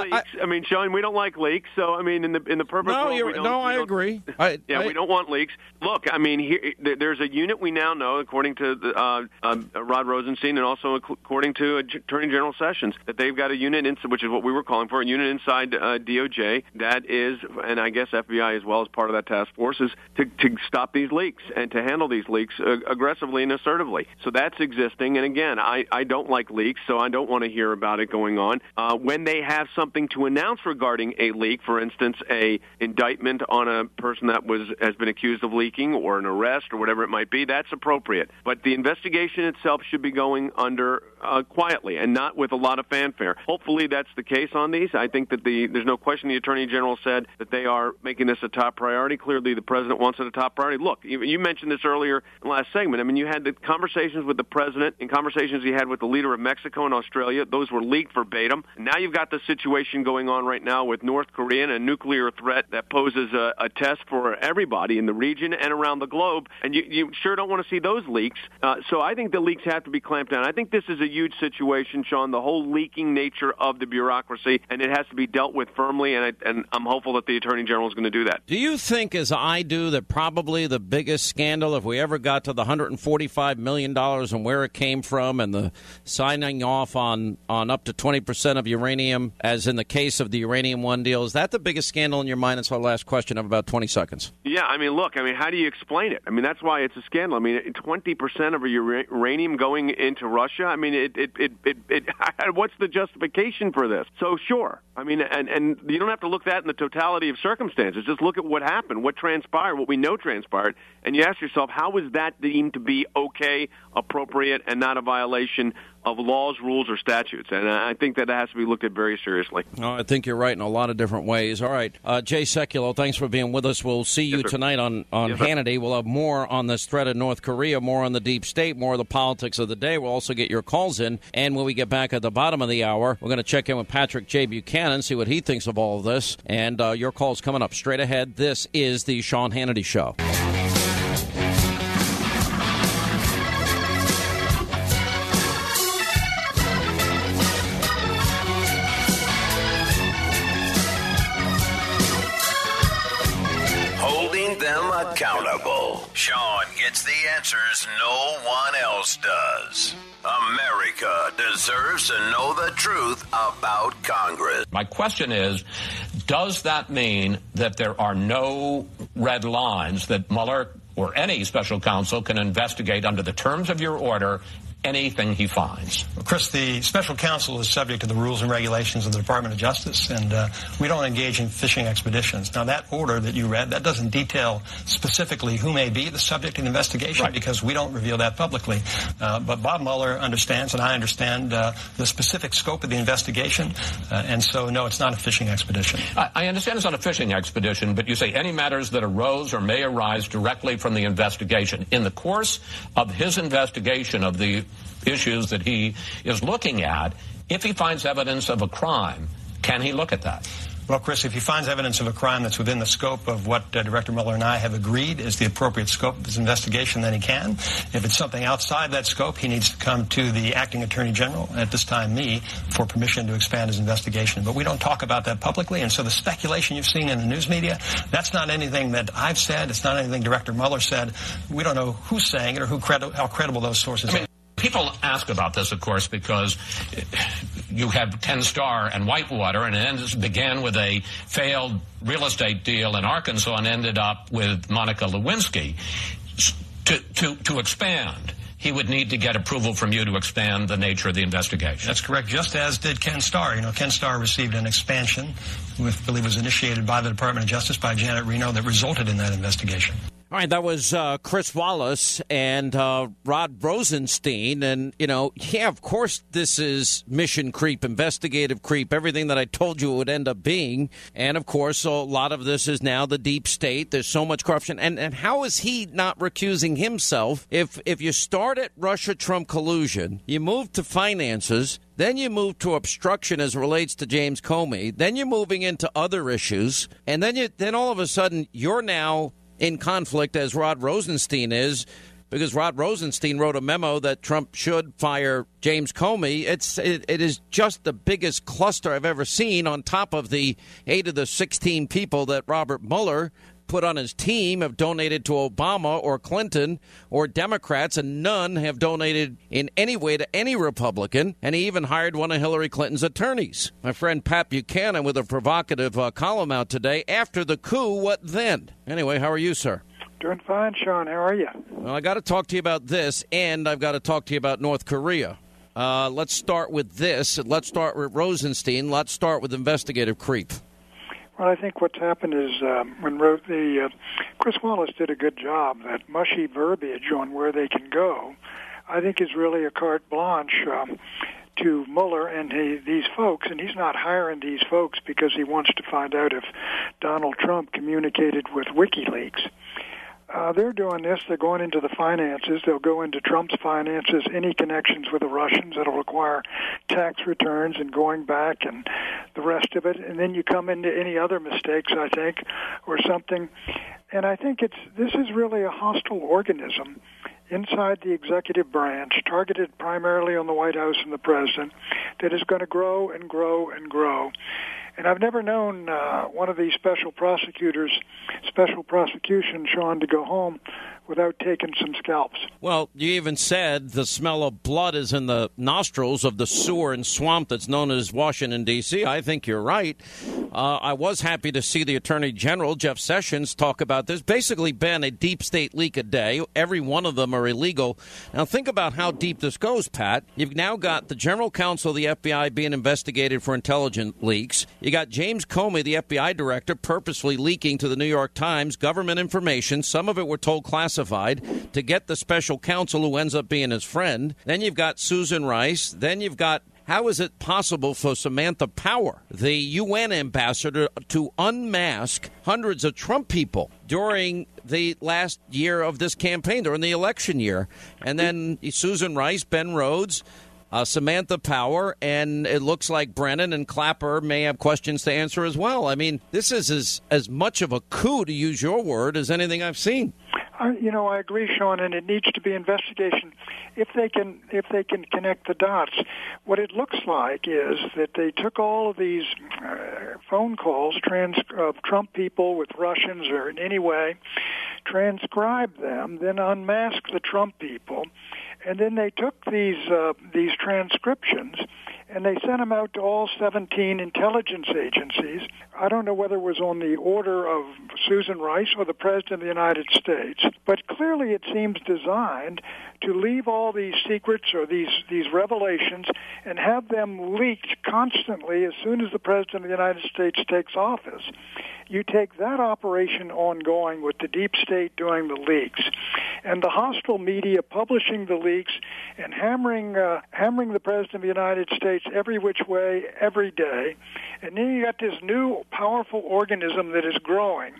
I mean, Sean, we don't like leaks. So, I mean, in the perfect world, I agree. We don't want leaks. Look, I mean, there's a unit we now know, according to Rod Rosenstein and also according to Attorney General Sessions, that they've got a unit, which is what we were calling for, a unit inside DOJ that is, and I guess FBI as well as part of that task force, is to stop these leaks and to handle these leaks aggressively and assertively. So that's existing. And again, I don't like leaks, so I don't want to hear about it going on. When they have something to announce regarding a leak, for instance, a indictment on a person that has been accused of leaking or an arrest or whatever it might be, that's appropriate. But the investigation itself should be going under quietly and not with a lot of fanfare. Hopefully that's the case on these. I think that there's no question the Attorney General said that they are making this a top priority. Clearly the President wants it a top priority. Look, you mentioned this earlier in the last segment. I mean, you had the conversations with the President and conversations he had with the leader of Mexico and Australia. Those were leaked verbatim. Now you've got the situation going on right now with North Korea and a nuclear threat that poses a test for everybody in the region and around the globe. And you sure don't want to see those leaks. So I think the leaks have to be clamped down. I think this is a huge situation, Sean, the whole leaking nature of the bureaucracy, and it has to be dealt with firmly, and I'm hopeful that the Attorney General is going to do that. Do you think, as I do, that probably the biggest scandal, if we ever got to the $145 million and where it came from and the signing off on up to 20% of uranium, as in the case of the Uranium One deal, is that the biggest scandal in your mind? It's our last question of about 20 seconds. Yeah, I mean, look, how do you explain it? I mean, that's why it's a scandal. I mean, 20% of uranium going into Russia. I mean, what's the justification for this? So sure. I mean, and you don't have to look at that in the totality of circumstances. Just look at what happened, what transpired, what we know transpired, and you ask yourself, how is that deemed to be okay, appropriate, and not a violation of laws, rules, or statutes? And I think that has to be looked at very seriously. Oh, I think you're right in a lot of different ways. All right. Jay Sekulow, thanks for being with us. We'll see you tonight on Hannity. We'll have more on this threat of North Korea, more on the deep state, more of the politics of the day. We'll also get your calls in. And when we get back at the bottom of the hour, we're going to check in with Patrick J. Buchanan, see what he thinks of all of this. And your calls coming up straight ahead. This is the Sean Hannity Show. accountable. Sean gets the answers no one else does. America deserves to know the truth about Congress. My question is, does that mean that there are no red lines that Mueller or any special counsel can investigate under the terms of your order anything he finds? Well, Chris, the special counsel is subject to the rules and regulations of the Department of Justice, and we don't engage in fishing expeditions. Now, that order that you read, that doesn't detail specifically who may be the subject of the investigation, right, because we don't reveal that publicly. But Bob Mueller understands, and I understand, the specific scope of the investigation, and so, no, it's not a fishing expedition. I understand it's not a fishing expedition, but you say any matters that arose or may arise directly from the investigation. In the course of his investigation of the issues that he is looking at, if he finds evidence of a crime, can he look at that? Well, Chris, if he finds evidence of a crime that's within the scope of what Director Mueller and I have agreed is the appropriate scope of his investigation, then he can. If it's something outside that scope, he needs to come to the acting attorney general, at this time me, for permission to expand his investigation. But we don't talk about that publicly, and so the speculation you've seen in the news media, that's not anything that I've said. It's not anything Director Mueller said. We don't know who's saying it or how credible those sources are. People ask about this, of course, because you have Ken Starr and Whitewater, and it began with a failed real estate deal in Arkansas and ended up with Monica Lewinsky. To expand, he would need to get approval from you to expand the nature of the investigation. That's correct, just as did Ken Starr. You know, Ken Starr received an expansion, which I believe was initiated by the Department of Justice, by Janet Reno, that resulted in that investigation. All right, that was Chris Wallace and Rod Rosenstein. And, you know, yeah, of course this is mission creep, investigative creep, everything that I told you it would end up being. And, of course, a lot of this is now the deep state. There's so much corruption. And how is he not recusing himself? If you start at Russia-Trump collusion, you move to finances, then you move to obstruction as it relates to James Comey, then you're moving into other issues, and then all of a sudden you're now in conflict, as Rod Rosenstein is, because Rod Rosenstein wrote a memo that Trump should fire James Comey. It is just the biggest cluster I've ever seen, on top of the 8 of the 16 people that Robert Mueller put on his team have donated to Obama or Clinton or Democrats, and none have donated in any way to any Republican, and he even hired one of Hillary Clinton's attorneys. My friend Pat Buchanan with a provocative column out today. After the coup, what then? Anyway, how are you, sir? Doing fine, Sean. How are you? Well, I got to talk to you about this, and I've got to talk to you about North Korea. Let's start with this. Let's start with Rosenstein. Let's start with investigative creep. Well, I think what's happened is Chris Wallace did a good job. That mushy verbiage on where they can go, I think, is really a carte blanche to Mueller and these folks. And he's not hiring these folks because he wants to find out if Donald Trump communicated with WikiLeaks. They're doing this. They're going into the finances. They'll go into Trump's finances, any connections with the Russians. It'll require tax returns and going back and the rest of it. And then you come into any other mistakes, I think, or something. And I think this is really a hostile organism inside the executive branch, targeted primarily on the White House and the president, that is going to grow and grow and grow. And I've never known one of these special prosecution, Sean, to go home without taking some scalps. Well, you even said the smell of blood is in the nostrils of the sewer and swamp that's known as Washington, D.C. I think you're right. I was happy to see the Attorney General, Jeff Sessions, talk about this. Basically been a deep state leak a day. Every one of them are illegal. Now, think about how deep this goes, Pat. You've now got the General Counsel of the FBI being investigated for intelligence leaks. You got James Comey, the FBI director, purposely leaking to the New York Times government information. Some of it we're told classified, to get the special counsel who ends up being his friend. Then you've got Susan Rice. Then you've got, how is it possible for Samantha Power, the UN ambassador, to unmask hundreds of Trump people during the last year of this campaign, during the election year? And then Susan Rice, Ben Rhodes, Samantha Power, and it looks like Brennan and Clapper may have questions to answer as well. I mean, this is as much of a coup, to use your word, as anything I've seen. I agree, Sean, and it needs to be investigation. If they can connect the dots, what it looks like is that they took all of these phone calls of Trump people with Russians or in any way, transcribed them, then unmasked the Trump people, and then they took these transcriptions and they sent them out to all 17 intelligence agencies. I don't know whether it was on the order of Susan Rice or the President of the United States, but clearly it seems designed to leave all these secrets or these revelations and have them leaked constantly as soon as the President of the United States takes office. You take that operation ongoing with the deep state doing the leaks and the hostile media publishing the leaks and hammering the President of the United States every which way, every day. And then you got this new powerful organism that is growing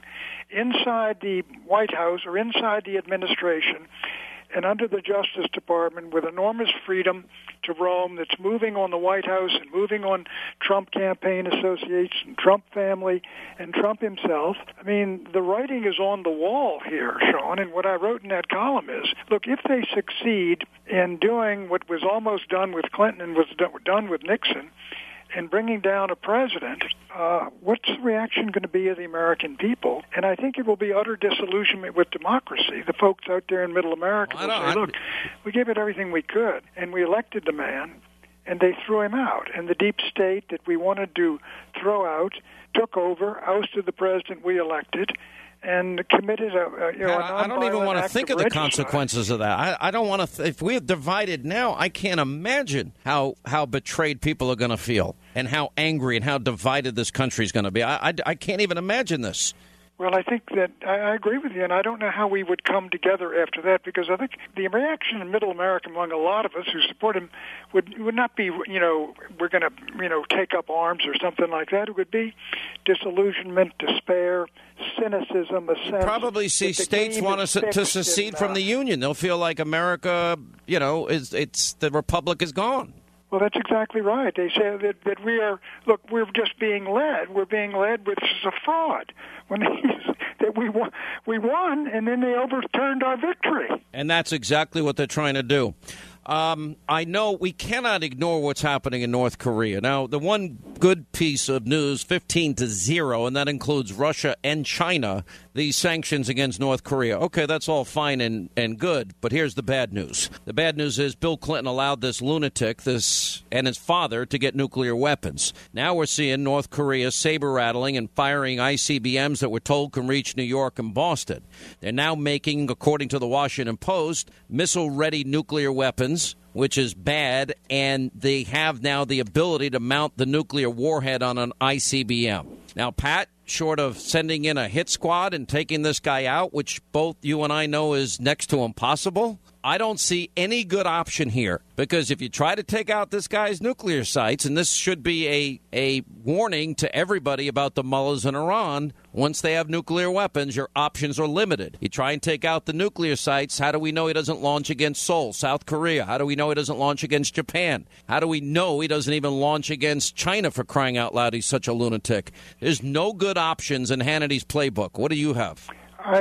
inside the White House or inside the administration and under the Justice Department with enormous freedom to roam, that's moving on the White House and moving on Trump Campaign Association, Trump family, and Trump himself. I mean, the writing is on the wall here, Sean, and what I wrote in that column is, look, if they succeed in doing what was almost done with Clinton and was done with Nixon, and bringing down a president, what's the reaction going to be of the American people? And I think it will be utter disillusionment with democracy. The folks out there in Middle America will say, look, we gave it everything we could, and we elected the man, and they threw him out. And the deep state that we wanted to throw out took over, ousted the president we elected, and committed I don't even want to think of the consequences of that. I don't want to. If we're divided now, I can't imagine how betrayed people are going to feel and how angry and how divided this country is going to be. I can't even imagine this. Well, I think that I agree with you, and I don't know how we would come together after that, because I think the reaction in Middle America among a lot of us who support him would not be, we're going to, take up arms or something like that. It would be disillusionment, despair, cynicism, a sense. You'll probably see states want to secede from the Union. They'll feel like America, the republic is gone. Well, that's exactly right. They say that we're just being led. We're being led with a fraud. That we won, and then they overturned our victory. And that's exactly what they're trying to do. I know we cannot ignore what's happening in North Korea. Now, the one good piece of news, 15-0, and that includes Russia and China, these sanctions against North Korea. Okay, that's all fine and good, but here's the bad news. The bad news is Bill Clinton allowed this lunatic, and his father, to get nuclear weapons. Now we're seeing North Korea saber-rattling and firing ICBMs that we're told can reach New York and Boston. They're now making, according to the Washington Post, missile-ready nuclear weapons, which is bad, and they have now the ability to mount the nuclear warhead on an ICBM. Now, Pat, short of sending in a hit squad and taking this guy out, which both you and I know is next to impossible, I don't see any good option here, because if you try to take out this guy's nuclear sites, and this should be a warning to everybody about the mullahs in Iran, once they have nuclear weapons, your options are limited. You try and take out the nuclear sites, how do we know he doesn't launch against Seoul, South Korea? How do we know he doesn't launch against Japan? How do we know he doesn't even launch against China, for crying out loud? He's such a lunatic. There's no good options in Hannity's playbook. What do you have?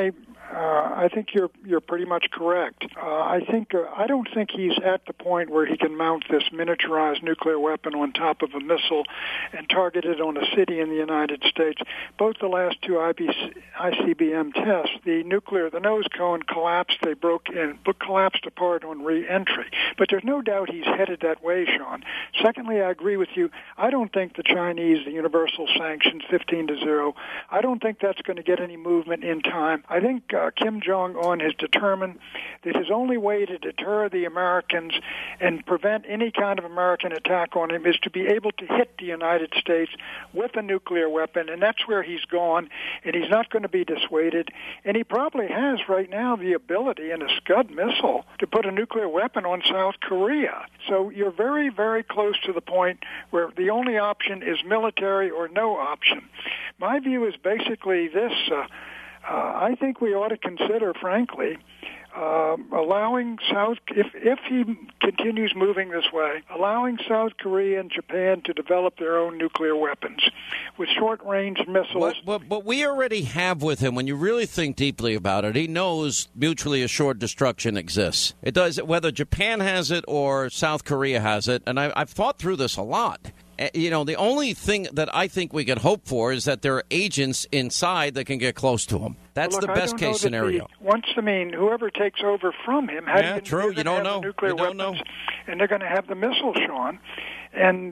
I think you're pretty much correct. I don't think he's at the point where he can mount this miniaturized nuclear weapon on top of a missile and target it on a city in the United States. Both the last two ICBM tests, the nose cone collapsed. They collapsed apart on re-entry. But there's no doubt he's headed that way, Sean. Secondly, I agree with you. I don't think the universal sanctions, 15-0, I don't think that's going to get any movement in time. I think Kim Jong-un has determined that his only way to deter the Americans and prevent any kind of American attack on him is to be able to hit the United States with a nuclear weapon, and that's where he's gone, and he's not going to be dissuaded. And he probably has right now the ability in a Scud missile to put a nuclear weapon on South Korea. So you're very, very close to the point where the only option is military or no option. My view is basically this. I think we ought to consider, frankly, allowing if he continues moving this way, allowing South Korea and Japan to develop their own nuclear weapons with short-range missiles. But we already have with him, when you really think deeply about it, he knows mutually assured destruction exists. It does, whether Japan has it or South Korea has it, and I've thought through this a lot. You know, the only thing that I think we could hope for is that there are agents inside that can get close to him. That's the best case scenario. Whoever takes over from him, true. You don't know. Nuclear weapons, and they're going to have the missiles, Sean. And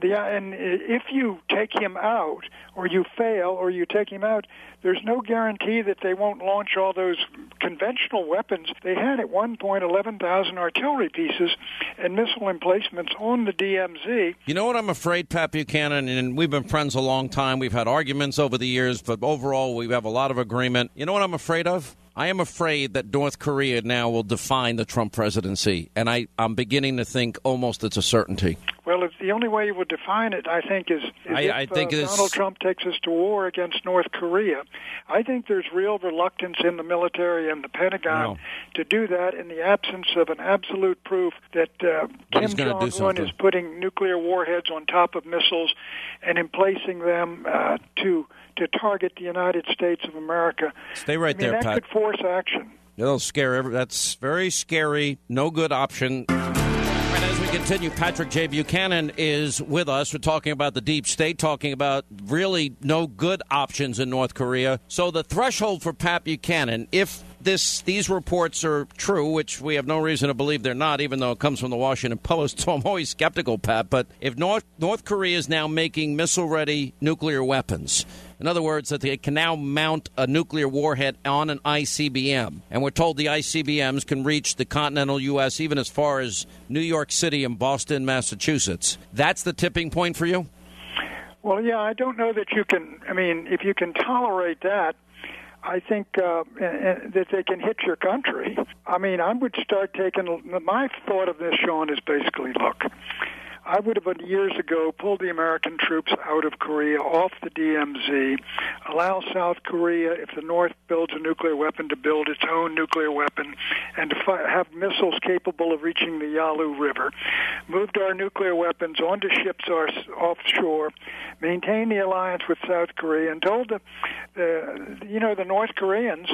if you take him out, or you fail, or you take him out, there's no guarantee that they won't launch all those conventional weapons. They had at one point 11,000 artillery pieces and missile emplacements on the DMZ. You know what I'm afraid, Pat Buchanan, and we've been friends a long time. We've had arguments over the years, but overall we have a lot of agreement. You know what I'm afraid of? I am afraid that North Korea now will define the Trump presidency, and I'm beginning to think almost it's a certainty. Well, it's the only way you would define it, I think, is if Donald Trump takes us to war against North Korea. I think there's real reluctance in the military and the Pentagon to do that in the absence of an absolute proof that Kim Jong-un is putting nuclear warheads on top of missiles and emplacing them to target the United States of America. Stay right there, Pat. Pat. That could force action. It'll scare that's very scary. No good option. And as we continue, Patrick J. Buchanan is with us. We're talking about the deep state, talking about really no good options in North Korea. So the threshold for Pat Buchanan, if these reports are true, which we have no reason to believe they're not, even though it comes from the Washington Post, so I'm always skeptical, Pat. But if North Korea is now making missile-ready nuclear weapons, in other words, that they can now mount a nuclear warhead on an ICBM, and we're told the ICBMs can reach the continental U.S. even as far as New York City and Boston, Massachusetts. That's the tipping point for you? Well, yeah, I don't know that you can. I mean, if you can tolerate that, I think that they can hit your country. I mean, I would start taking my thought of this, Sean, is basically, look, I would have years ago pulled the American troops out of Korea, off the DMZ, allow South Korea, if the North builds a nuclear weapon, to build its own nuclear weapon, and to have missiles capable of reaching the Yalu River, moved our nuclear weapons onto ships offshore, maintained the alliance with South Korea, and told the North Koreans,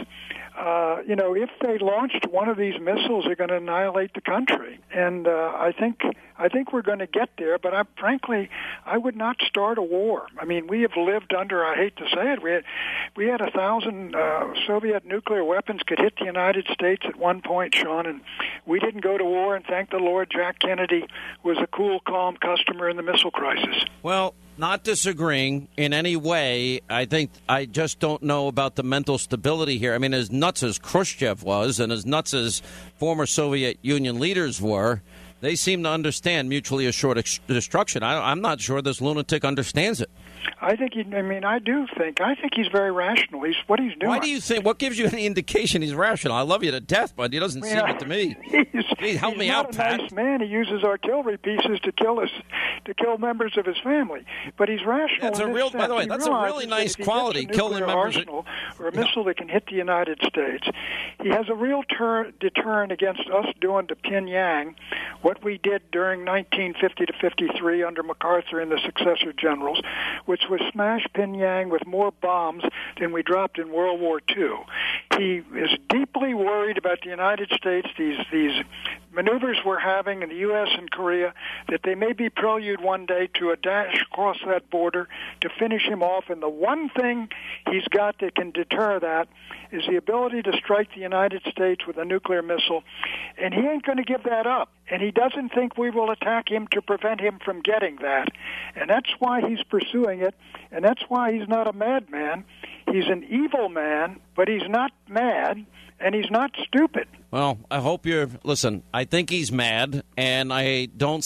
if they launched one of these missiles, they're going to annihilate the country. And I think we're going to get there, but frankly, I would not start a war. I mean, we have lived under, I hate to say it, we had 1,000 Soviet nuclear weapons could hit the United States at one point, Sean, and we didn't go to war, and thank the Lord Jack Kennedy was a cool, calm customer in the missile crisis. Well, not disagreeing in any way. I think I just don't know about the mental stability here. I mean, as nuts as Khrushchev was and as nuts as former Soviet Union leaders were, they seem to understand mutually assured destruction. I'm not sure this lunatic understands it. I think I think he's very rational. What he's doing. Why do you think? What gives you any indication he's rational? I love you to death, but he doesn't seem it to me. Help me out, Pat. He's a nice man. He uses artillery pieces to kill members of his family. But he's rational. By the way, that's a really nice quality. Killing members or a missile that can hit the United States. He has a real deterrent against us doing to Pyongyang what we did during 1950 to 53 under MacArthur and the successor generals, which was smash Pyongyang with more bombs than we dropped in World War II. He is deeply worried about the United States, these maneuvers we're having in the U.S. and Korea, that they may be prelude one day to a dash across that border to finish him off. And the one thing he's got that can deter that is the ability to strike the United States with a nuclear missile. And he ain't going to give that up. And he doesn't think we will attack him to prevent him from getting that. And that's why he's pursuing it. And that's why he's not a madman. He's an evil man, but he's not mad, and he's not stupid. Well, I hope listen, I think he's mad, and I don't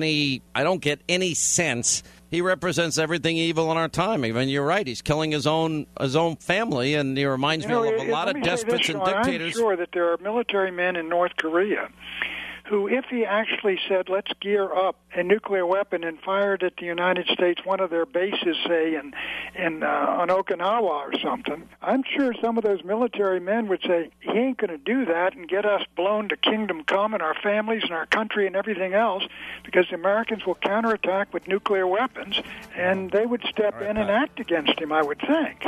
get any sense. He represents everything evil in our time. Even you're right, he's killing his own family, and he reminds me of a lot of despots and dictators. I'm sure that there are military men in North Korea who, if he actually said, let's gear up a nuclear weapon and fired at the United States, one of their bases, say, on Okinawa or something, I'm sure some of those military men would say, he ain't going to do that and get us blown to kingdom come and our families and our country and everything else, because the Americans will counterattack with nuclear weapons, and they would step in and act against him, I would think.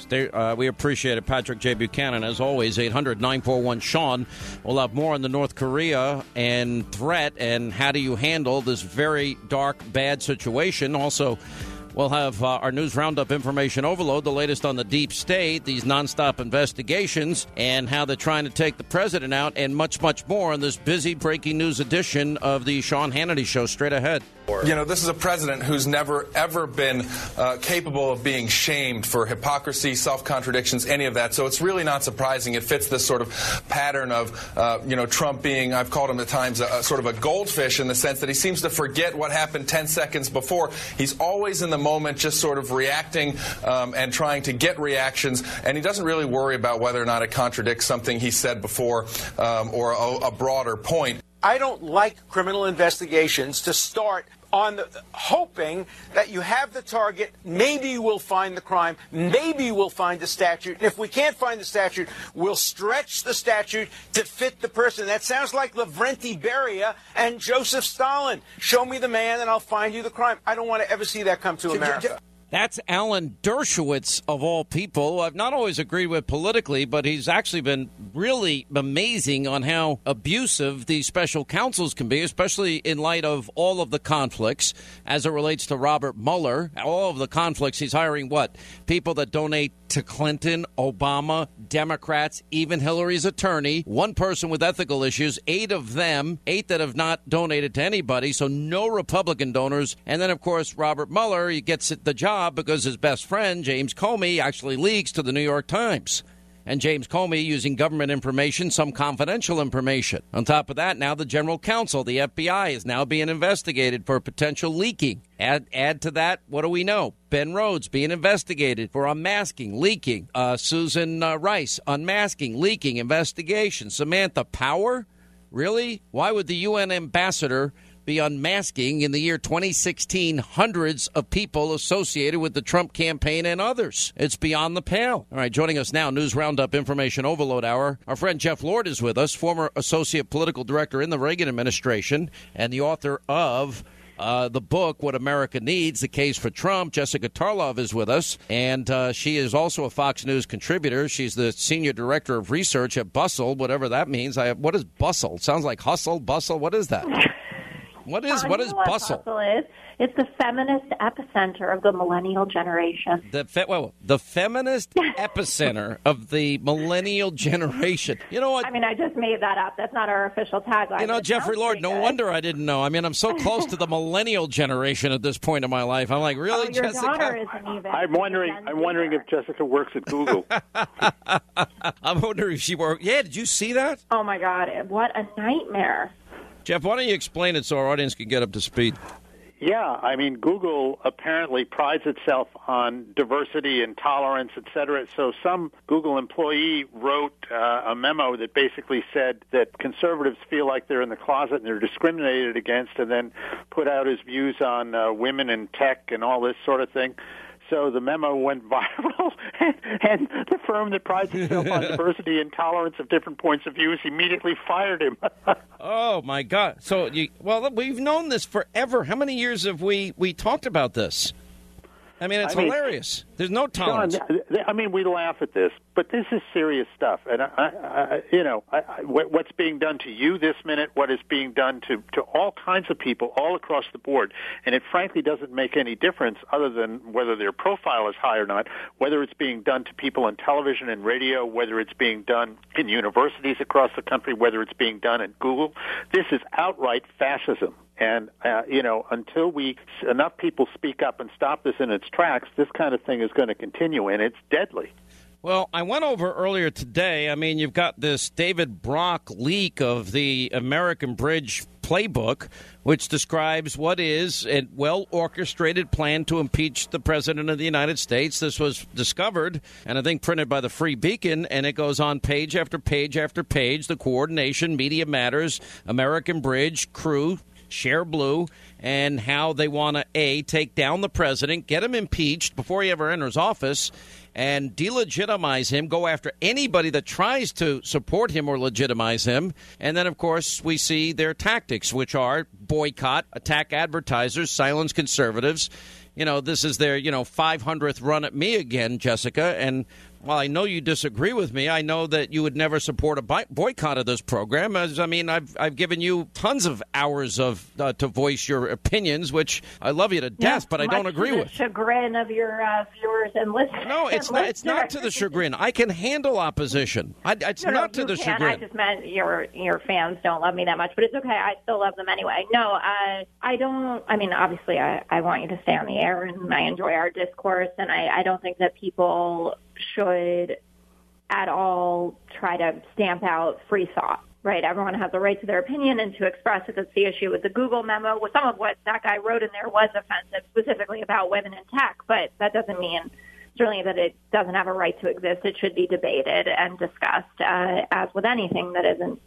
We appreciate it. Patrick J. Buchanan, as always, 800-941-SEAN. We'll have more on the North Korea and threat and how do you handle this very dark, bad situation. Also, we'll have our news roundup information overload, the latest on the deep state, these nonstop investigations, and how they're trying to take the president out, and much, much more on this busy breaking news edition of the Sean Hannity Show. Straight ahead. You know, this is a president who's never, ever been capable of being shamed for hypocrisy, self-contradictions, any of that. So it's really not surprising. It fits this sort of pattern of, Trump being, I've called him at times, a sort of a goldfish in the sense that he seems to forget what happened 10 seconds before. He's always in the moment just sort of reacting and trying to get reactions, and he doesn't really worry about whether or not it contradicts something he said before or a broader point. I don't like criminal investigations to start on hoping that you have the target, maybe you will find the crime, maybe you will find the statute. And if we can't find the statute, we'll stretch the statute to fit the person. That sounds like Lavrenti Beria and Joseph Stalin. Show me the man and I'll find you the crime. I don't want to ever see that come to America. That's Alan Dershowitz, of all people. I've not always agreed with politically, but he's actually been really amazing on how abusive these special counsels can be, especially in light of all of the conflicts as it relates to Robert Mueller. All of the conflicts, he's hiring what? People that donate to Clinton, Obama, Democrats, even Hillary's attorney. One person with ethical issues, 8 of them, 8 that have not donated to anybody, so no Republican donors. And then, of course, Robert Mueller, he gets the job because his best friend, James Comey, actually leaks to the New York Times. And James Comey using government information, some confidential information. On top of that, now the general counsel, the FBI, is now being investigated for potential leaking. Add to that, what do we know? Ben Rhodes being investigated for unmasking, leaking. Susan Rice, unmasking, leaking, investigation. Samantha Power? Really? Why would the UN ambassador be unmasking in the year 2016 hundreds of people associated with the Trump campaign and others? It's beyond the pale. All right, joining us now, News Roundup Information Overload Hour. Our friend Jeff Lord is with us, former Associate Political Director in the Reagan administration and the author of the book, What America Needs, The Case for Trump. Jessica Tarlov is with us, and she is also a Fox News contributor. She's the Senior Director of Research at Bustle, whatever that means. What is Bustle? Sounds like hustle, bustle. What is that? What is Bustle? Bustle is. It's the feminist epicenter of the millennial generation. The feminist epicenter of the millennial generation. You know what? I mean, I just made that up. That's not our official tagline. You know, Jeffrey Lord, no wonder I didn't know. I mean, I'm so close to the millennial generation at this point in my life. I'm like, really, your Jessica? Daughter isn't even. I'm wondering if Jessica works at Google. I'm wondering if she works. Yeah, did you see that? Oh, my God. What a nightmare. Jeff, why don't you explain it so our audience can get up to speed? Yeah, I mean, Google apparently prides itself on diversity and tolerance, et cetera. So some Google employee wrote a memo that basically said that conservatives feel like they're in the closet and they're discriminated against, and then put out his views on women in tech and all this sort of thing. So the memo went viral, and the firm that prides itself on diversity and tolerance of different points of view immediately fired him. Oh, my God. So, we've known this forever. How many years have we talked about this? I mean, it's hilarious. There's no tolerance. John, we laugh at this, but this is serious stuff. And, what's being done to you this minute, what is being done to all kinds of people all across the board, and it frankly doesn't make any difference other than whether their profile is high or not, whether it's being done to people on television and radio, whether it's being done in universities across the country, whether it's being done at Google. This is outright fascism. And, until enough people speak up and stop this in its tracks, this kind of thing is going to continue, and it's deadly. Well, I went over earlier today. I mean, you've got this David Brock leak of the American Bridge playbook, which describes what is a well-orchestrated plan to impeach the President of the United States. This was discovered, and I think printed by the Free Beacon, and it goes on page after page after page. The Coordination, Media Matters, American Bridge, Crew, Share Blue, and how they want to, A, take down the president, get him impeached before he ever enters office, and delegitimize him, go after anybody that tries to support him or legitimize him. And then, of course, we see their tactics, which are boycott, attack advertisers, silence conservatives. You know, this is their, 500th run at me again, Jessica. And while I know you disagree with me, I know that you would never support a boycott of this program. I've given you tons of hours of to voice your opinions, which I love you to death, but I don't agree with. Chagrin of your viewers and listeners. No, it's not to the chagrin. I can handle opposition. It's not to the chagrin. I just meant your fans don't love me that much, but it's okay. I still love them anyway. No, I don't. I mean, obviously, I want you to stay on the air, and I enjoy our discourse, and I don't think that people should at all try to stamp out free thought, right? Everyone has a right to their opinion and to express it. That's the issue with the Google memo. With some of what that guy wrote in there was offensive, specifically about women in tech, but that doesn't mean certainly that it doesn't have a right to exist. It should be debated and discussed, as with anything that isn't,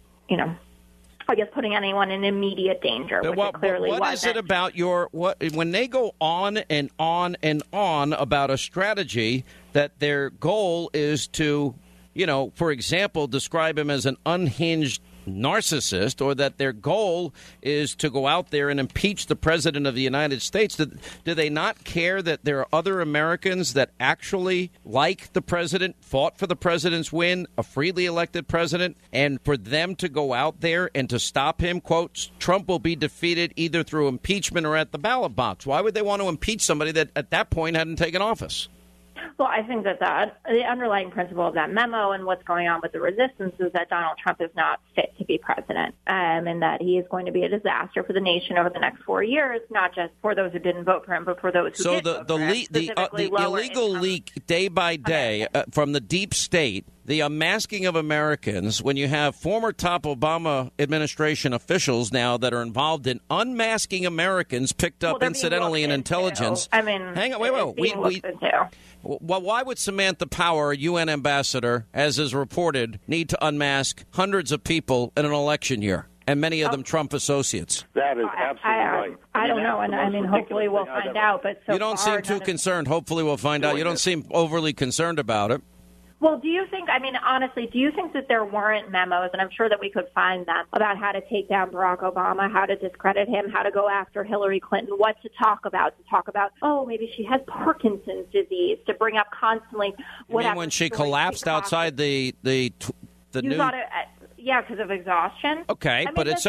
I guess, putting anyone in immediate danger, which it clearly wasn't. What is it about when they go on and on and on about a strategy that their goal is to, for example, describe him as an unhinged narcissist, or that their goal is to go out there and impeach the President of the United States? Do they not care that there are other Americans that actually like the president, fought for the president's win, a freely elected president, and for them to go out there and to stop him, quote, Trump will be defeated either through impeachment or at the ballot box? Why would they want to impeach somebody that at that point hadn't taken office? Well, I think that the underlying principle of that memo and what's going on with the resistance is that Donald Trump is not fit to be president, and that he is going to be a disaster for the nation over the next 4 years, not just for those who didn't vote for him, but for those who did vote for him. So the illegal leak day by day from the deep state, the unmasking of Americans, when you have former top Obama administration officials now that are involved in unmasking Americans picked up incidentally in intelligence. I mean, hang on, wait. Well, why would Samantha Power, UN ambassador, as is reported, need to unmask hundreds of people in an election year, and many of them Trump associates? That is absolutely right. I don't know, and I mean, hopefully we'll find out. But you don't seem too concerned. Hopefully we'll find out. You don't seem overly concerned about it. Well, do you think, honestly, do you think that there weren't memos, and I'm sure that we could find them, about how to take down Barack Obama, how to discredit him, how to go after Hillary Clinton, what to talk about, maybe she has Parkinson's disease, to bring up constantly what happened when she collapsed outside the new... Yeah, because of exhaustion. Okay, but it's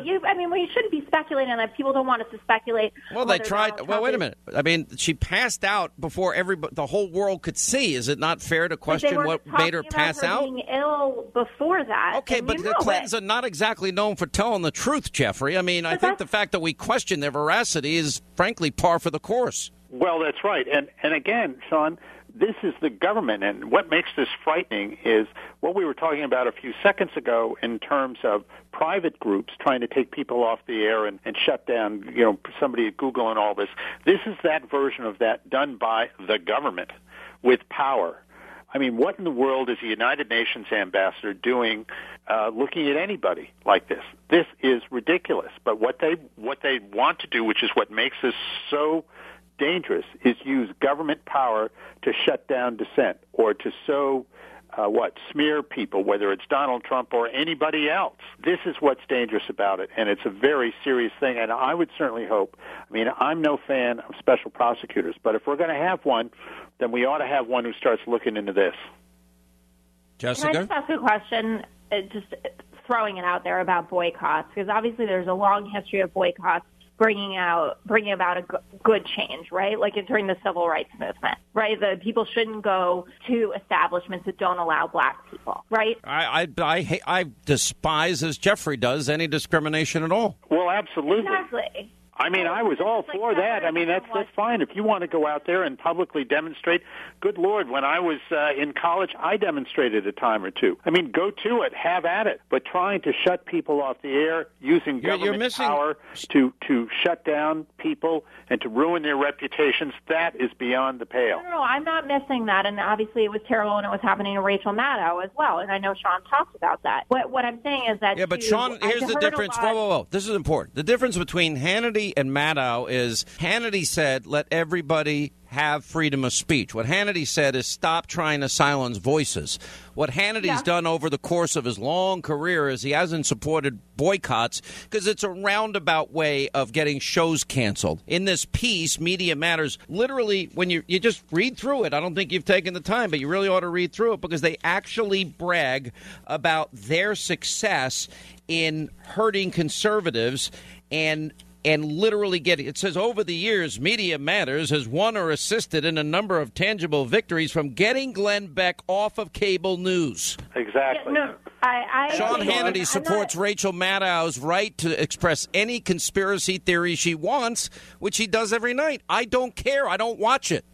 we shouldn't be speculating on that. People don't want us to speculate. Well, they tried. Well, wait a minute. I mean, she passed out before the whole world could see. Is it not fair to question what made her pass out? Being ill before that. Okay, but the Clintons are not exactly known for telling the truth, Jeffrey. I mean, I think the fact that we question their veracity is, frankly, par for the course. Well, that's right. And again, Sean, this is the government, and what makes this frightening is what we were talking about a few seconds ago in terms of private groups trying to take people off the air and shut down, somebody at Google and all this. This is that version of that done by the government with power. I mean, what in the world is the United Nations ambassador doing looking at anybody like this? This is ridiculous. But what they want to do, which is what makes this so dangerous, is use government power to shut down dissent or to smear people, whether it's Donald Trump or anybody else. This is what's dangerous about it, and it's a very serious thing. And I would certainly hope, I'm no fan of special prosecutors, but if we're going to have one, then we ought to have one who starts looking into this. Jessica? Can I just ask a question, just throwing it out there about boycotts? Because obviously there's a long history of boycotts bringing about a good change, right? Like during the civil rights movement, right? The people shouldn't go to establishments that don't allow black people, right? I despise, as Jeffrey does, any discrimination at all. Well, absolutely. Exactly. I mean, I was all for that. I mean, that's fine. If you want to go out there and publicly demonstrate, good Lord, when I was in college, I demonstrated a time or two. I mean, go to it, have at it. But trying to shut people off the air, using government power to shut down people and to ruin their reputations, that is beyond the pale. No, I'm not missing that. And obviously it was terrible and it was happening to Rachel Maddow as well. And I know Sean talked about that. What I'm saying is that... Yeah, but Sean, here's the difference. Whoa. This is important. The difference between Hannity and Maddow is Hannity said, let everybody have freedom of speech. What Hannity said is stop trying to silence voices. What Hannity's done over the course of his long career is he hasn't supported boycotts because it's a roundabout way of getting shows canceled. In this piece, Media Matters, literally, when you just read through it, I don't think you've taken the time, but you really ought to read through it because they actually brag about their success in hurting conservatives and literally getting, it says, over the years, Media Matters has won or assisted in a number of tangible victories from getting Glenn Beck off of cable news. Exactly. Yeah, no, Sean Hannity supports Rachel Maddow's right to express any conspiracy theory she wants, which he does every night. I don't care. I don't watch it.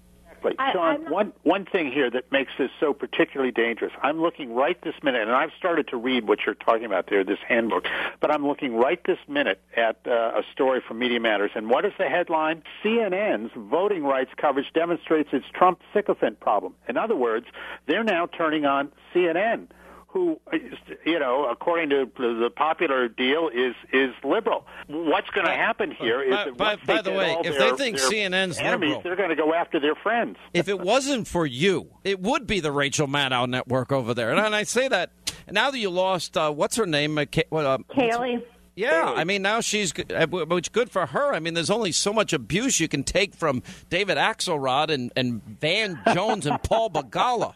Sean, one thing here that makes this so particularly dangerous, I'm looking right this minute, and I've started to read what you're talking about there, this handbook, but I'm looking right this minute at a story from Media Matters, and what is the headline? CNN's voting rights coverage demonstrates its Trump sycophant problem. In other words, they're now turning on CNN, who, according to the popular deal, is liberal. What's going to happen here is that by the way, if they think CNN's enemies, liberal, they're going to go after their friends. If it wasn't for you, it would be the Rachel Maddow network over there. And I say that now that you lost, what's her name? Kaylee. Yeah, I mean, now she's, which good for her. I mean, there's only so much abuse you can take from David Axelrod and Van Jones and Paul Begala.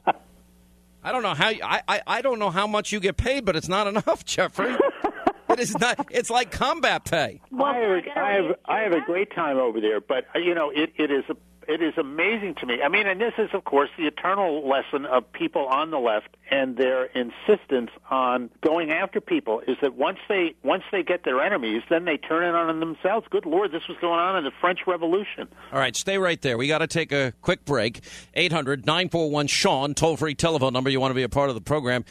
I don't know how I don't know how much you get paid, but it's not enough, Jeffrey. It is not. It's like combat pay. I have a great time over there, but it is amazing to me. I mean, and this is, of course, the eternal lesson of people on the left and their insistence on going after people is that once they get their enemies, then they turn it on themselves. Good Lord, this was going on in the French Revolution. All right, stay right there. We got to take a quick break. 800-941-SEAN, toll-free telephone number. You want to be a part of the program.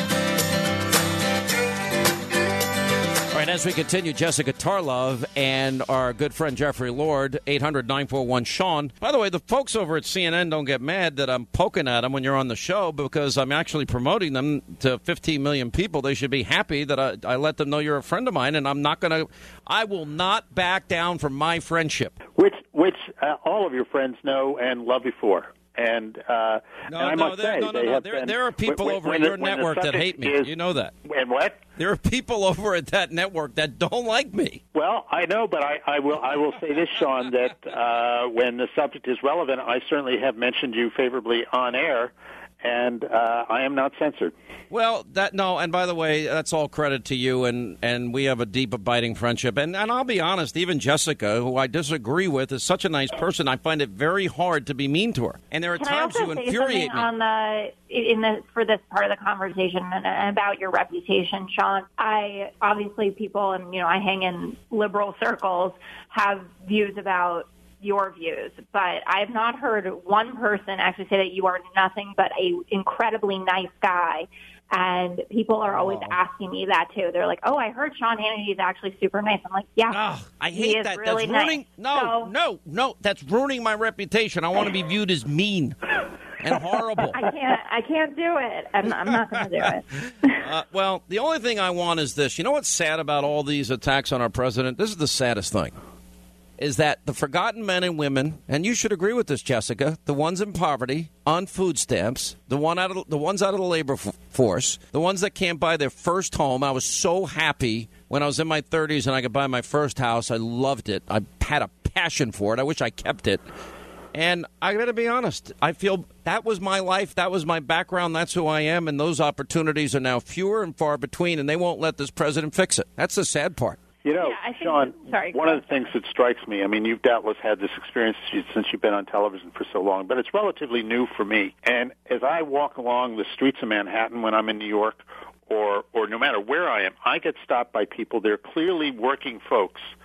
All right, as we continue, Jessica Tarlov and our good friend Jeffrey Lord, 800-941-SEAN. By the way, the folks over at CNN don't get mad that I'm poking at them when you're on the show because I'm actually promoting them to 15 million people. They should be happy that I let them know you're a friend of mine, and I will not back down from my friendship. Which all of your friends know and love you for. And I must say, there are people over at your network that hate me. You know that. And what? There are people over at that network that don't like me. Well, I know, but I will say this, Sean, that when the subject is relevant, I certainly have mentioned you favorably on air, and I am not censored. Well, and by the way, that's all credit to you, and we have a deep, abiding friendship. And I'll be honest, even Jessica, who I disagree with, is such a nice person. I find it very hard to be mean to her. And there are times you infuriate me. For this part of the conversation and about your reputation, Sean, obviously people, and I hang in liberal circles, have views about your views, but I have not heard one person actually say that you are nothing but a incredibly nice guy. And people are always asking me that too. They're like, "Oh, I heard Sean Hannity is actually super nice." I'm like, "Yeah, I hate that. Really that's ruining. Nice. No, that's ruining my reputation. I want to be viewed as mean and horrible. I can't do it. I'm not going to do it. Well, the only thing I want is this. You know what's sad about all these attacks on our president? This is the saddest thing. Is that the forgotten men and women, and you should agree with this, Jessica, the ones in poverty, on food stamps, the ones out of the labor force, the ones that can't buy their first home. I was so happy when I was in my 30s and I could buy my first house. I loved it. I had a passion for it. I wish I kept it. And I got to be honest, I feel that was my life, that was my background, that's who I am, and those opportunities are now fewer and far between, and they won't let this president fix it. That's the sad part. You know, Sean, one of the things that strikes me, I mean, you've doubtless had this experience since you've been on television for so long, but it's relatively new for me. And as I walk along the streets of Manhattan when I'm in New York, or no matter where I am, I get stopped by people. They're clearly working folks,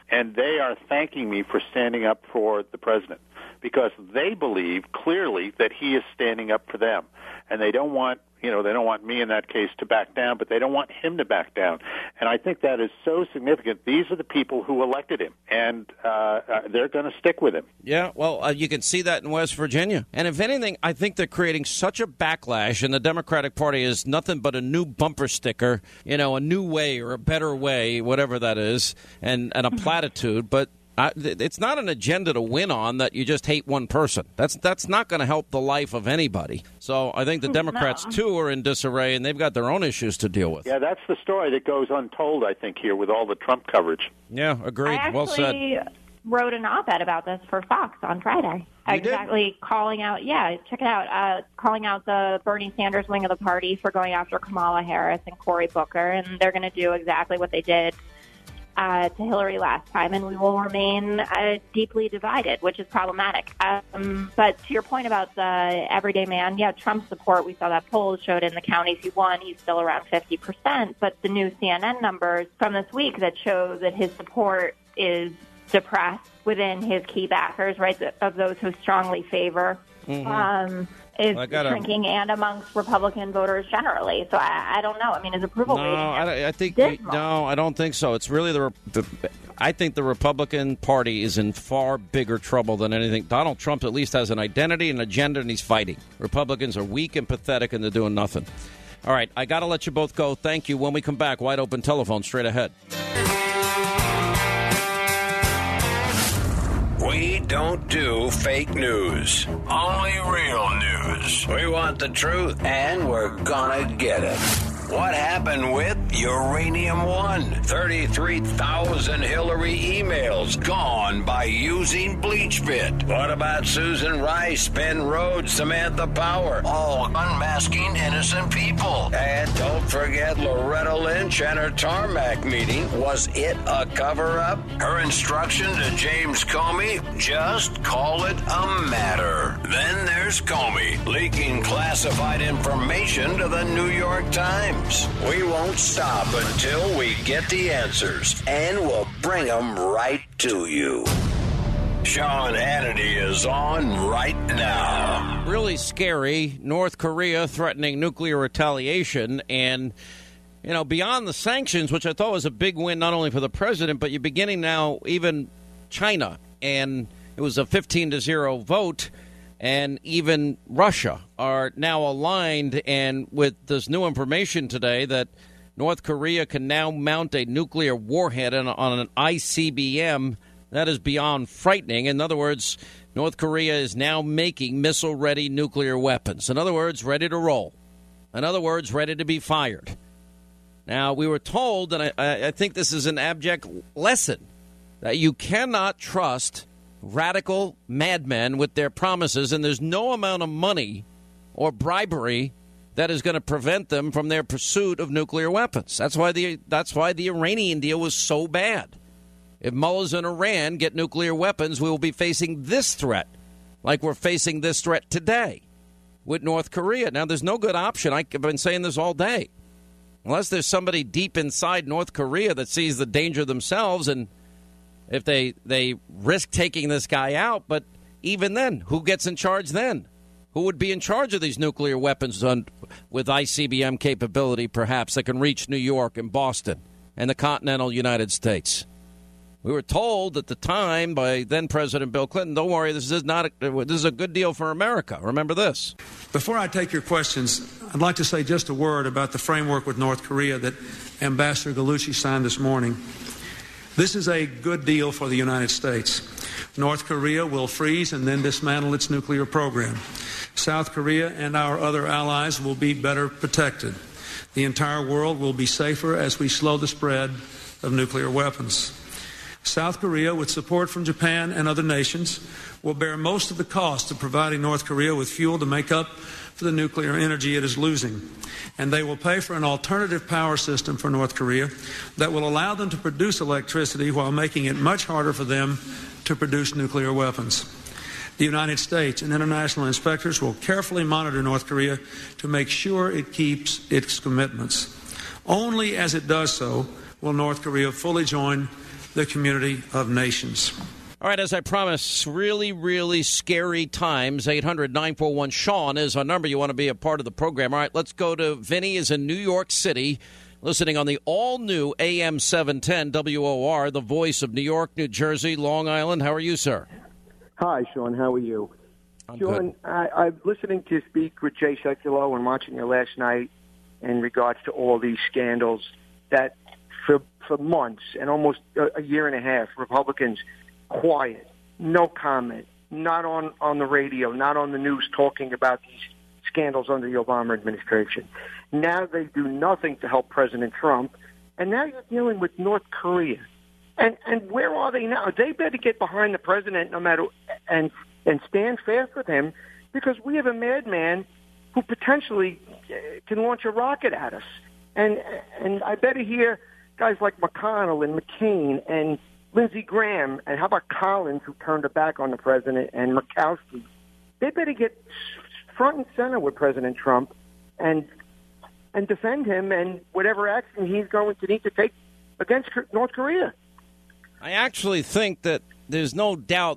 and they are thanking me for standing up for the president because they believe clearly that he is standing up for them, and they don't want me in that case to back down, but they don't want him to back down. And I think that is so significant. These are the people who elected him, and they're going to stick with him. Yeah, well, you can see that in West Virginia. And if anything, I think they're creating such a backlash, and the Democratic Party is nothing but a new bumper sticker, a new way or a better way, whatever that is, and a platitude. But it's not an agenda to win on that you just hate one person. That's not going to help the life of anybody. So I think the Democrats, too, are in disarray, and they've got their own issues to deal with. Yeah, that's the story that goes untold, I think, here with all the Trump coverage. Yeah, agreed. Well said. I wrote an op-ed about this for Fox on Friday. Calling out, check it out, calling out the Bernie Sanders wing of the party for going after Kamala Harris and Cory Booker, and they're going to do exactly what they did to Hillary last time, and we will remain deeply divided, which is problematic. But to your point about the everyday man, Trump's support, we saw that poll showed in the counties he won, he's still around 50%, but the new CNN numbers from this week that show that his support is depressed within his key backers, right, of those who strongly favor is shrinking, and amongst Republican voters generally. So I don't know. I mean, his approval rating I don't think so. It's really I think the Republican Party is in far bigger trouble than anything. Donald Trump at least has an identity, an agenda, and he's fighting. Republicans are weak and pathetic, and they're doing nothing. All right, I got to let you both go. Thank you. When we come back, wide open telephone straight ahead. We don't do fake news, only real news. We want the truth, and we're gonna get it. What happened with Uranium One? 33,000 Hillary emails gone by using BleachBit. What about Susan Rice, Ben Rhodes, Samantha Power, all unmasking innocent people? And don't forget Loretta Lynch and her tarmac meeting. Was it a cover-up? Her instruction to James Comey? Just call it a matter. Then there's Comey leaking classified information to the New York Times. We won't stop until we get the answers, and we'll bring them right to you. Sean Hannity is on right now. Really scary. North Korea threatening nuclear retaliation, and beyond the sanctions, which I thought was a big win not only for the president, but you're beginning now even China, and it was a 15-0 vote. And even Russia are now aligned, and with this new information today that North Korea can now mount a nuclear warhead on an ICBM, that is beyond frightening. In other words, North Korea is now making missile-ready nuclear weapons. In other words, ready to roll. In other words, ready to be fired. Now, we were told, and I think this is an abject lesson, that you cannot trust radical madmen with their promises, and there's no amount of money or bribery that is going to prevent them from their pursuit of nuclear weapons. That's why the Iranian deal was so bad. If mullahs in Iran get nuclear weapons, we will be facing this threat, like we're facing this threat today with North Korea. Now, there's no good option. I've been saying this all day. Unless there's somebody deep inside North Korea that sees the danger themselves, and if they risk taking this guy out, but even then, who gets in charge then? Who would be in charge of these nuclear weapons with ICBM capability, perhaps, that can reach New York and Boston and the continental United States? We were told at the time by then-President Bill Clinton, don't worry, this is a good deal for America. Remember this. Before I take your questions, I'd like to say just a word about the framework with North Korea that Ambassador Gallucci signed this morning. This is a good deal for the United States. North Korea will freeze and then dismantle its nuclear program. South Korea and our other allies will be better protected. The entire world will be safer as we slow the spread of nuclear weapons. South Korea, with support from Japan and other nations, will bear most of the cost of providing North Korea with fuel to make up for the nuclear energy it is losing. And they will pay for an alternative power system for North Korea that will allow them to produce electricity while making it much harder for them to produce nuclear weapons. The United States and international inspectors will carefully monitor North Korea to make sure it keeps its commitments. Only as it does so will North Korea fully join the community of nations. All right, as I promised, really, really scary times. 800-941-SEAN is our number. You want to be a part of the program. All right, let's go to Vinny is in New York City, listening on the all-new AM 710 WOR, the voice of New York, New Jersey, Long Island. How are you, sir? Hi, Sean. How are you? I'm Sean, I'm listening to you speak with Jay Sekulow and watching you last night in regards to all these scandals that for months and almost a year and a half, Republicans quiet, no comment, not on the radio, not on the news talking about these scandals under the Obama administration. Now they do nothing to help President Trump, and now you're dealing with North Korea. And where are they now? They better get behind the president no matter and stand fast with him, because we have a madman who potentially can launch a rocket at us. And I better hear guys like McConnell and McCain and Lindsey Graham, and how about Collins, who turned her back on the president, and Murkowski. They better get front and center with President Trump and defend him and whatever action he's going to need to take against North Korea. I actually think that there's no doubt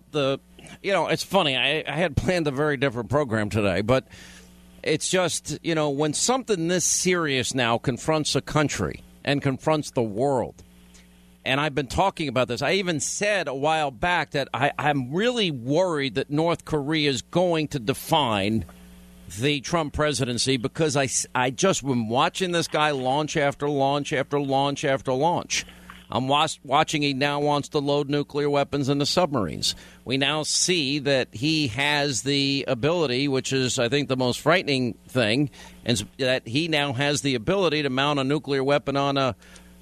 it's funny. I had planned a very different program today, but it's just, when something this serious now confronts a country and confronts the world, and I've been talking about this. I even said a while back that I'm really worried that North Korea is going to define the Trump presidency, because I just been watching this guy launch after launch after launch after launch. I'm watching he now wants to load nuclear weapons into submarines. We now see that he has the ability, which is, I think, the most frightening thing, and that he now has the ability to mount a nuclear weapon on a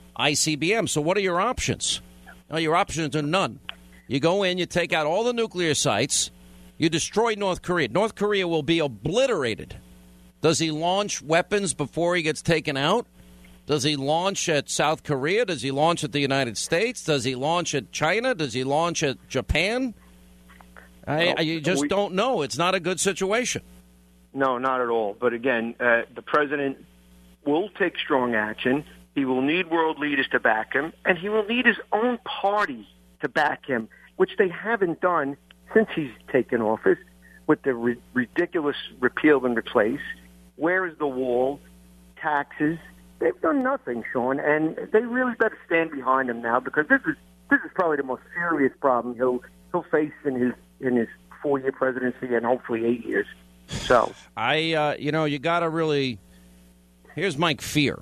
ICBM. So what are your options? Well, your options are none. You go in, you take out all the nuclear sites, you destroy North Korea. North Korea will be obliterated. Does he launch weapons before he gets taken out? Does he launch at South Korea? Does he launch at the United States? Does he launch at China? Does he launch at Japan? You just don't know. It's not a good situation. No, not at all. But again, the president will take strong action. He will need world leaders to back him, and he will need his own party to back him, which they haven't done since he's taken office with the ridiculous repeal and replace. Where is the wall? Taxes. They've done nothing, Sean, and they really better stand behind him now, because this is probably the most serious problem he'll face in his 4-year presidency and hopefully 8 years. So you got to really. Here's Mike Fear.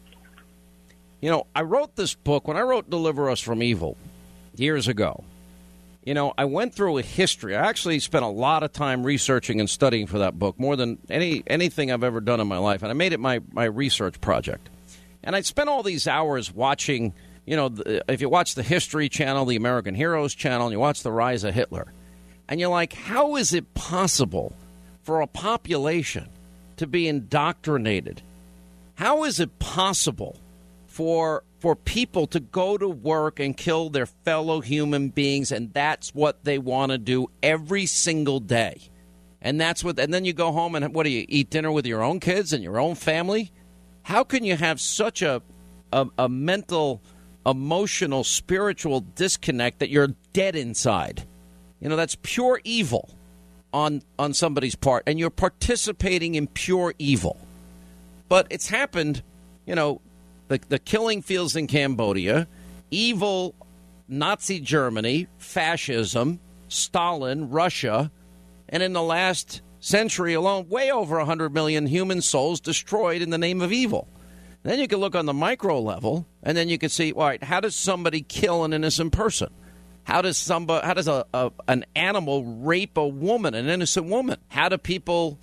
I wrote this book when I wrote Deliver Us from Evil years ago. I went through a history. I actually spent a lot of time researching and studying for that book, more than anything I've ever done in my life. And I made it my research project. And I spent all these hours watching, if you watch the History Channel, the American Heroes Channel, and you watch The Rise of Hitler, and you're like, how is it possible for a population to be indoctrinated? How is it possible for people to go to work and kill their fellow human beings, and that's what they want to do every single day? And then you go home and what do you eat dinner with your own kids and your own family? How can you have such a mental, emotional, spiritual disconnect that you're dead inside? That's pure evil on somebody's part, and you're participating in pure evil. But it's happened, the killing fields in Cambodia, evil Nazi Germany, fascism, Stalin, Russia, and in the last century alone, way over 100 million human souls destroyed in the name of evil. Then you can look on the micro level, and then you can see, all right, how does somebody kill an innocent person? How does an animal rape a woman, an innocent woman? How do people,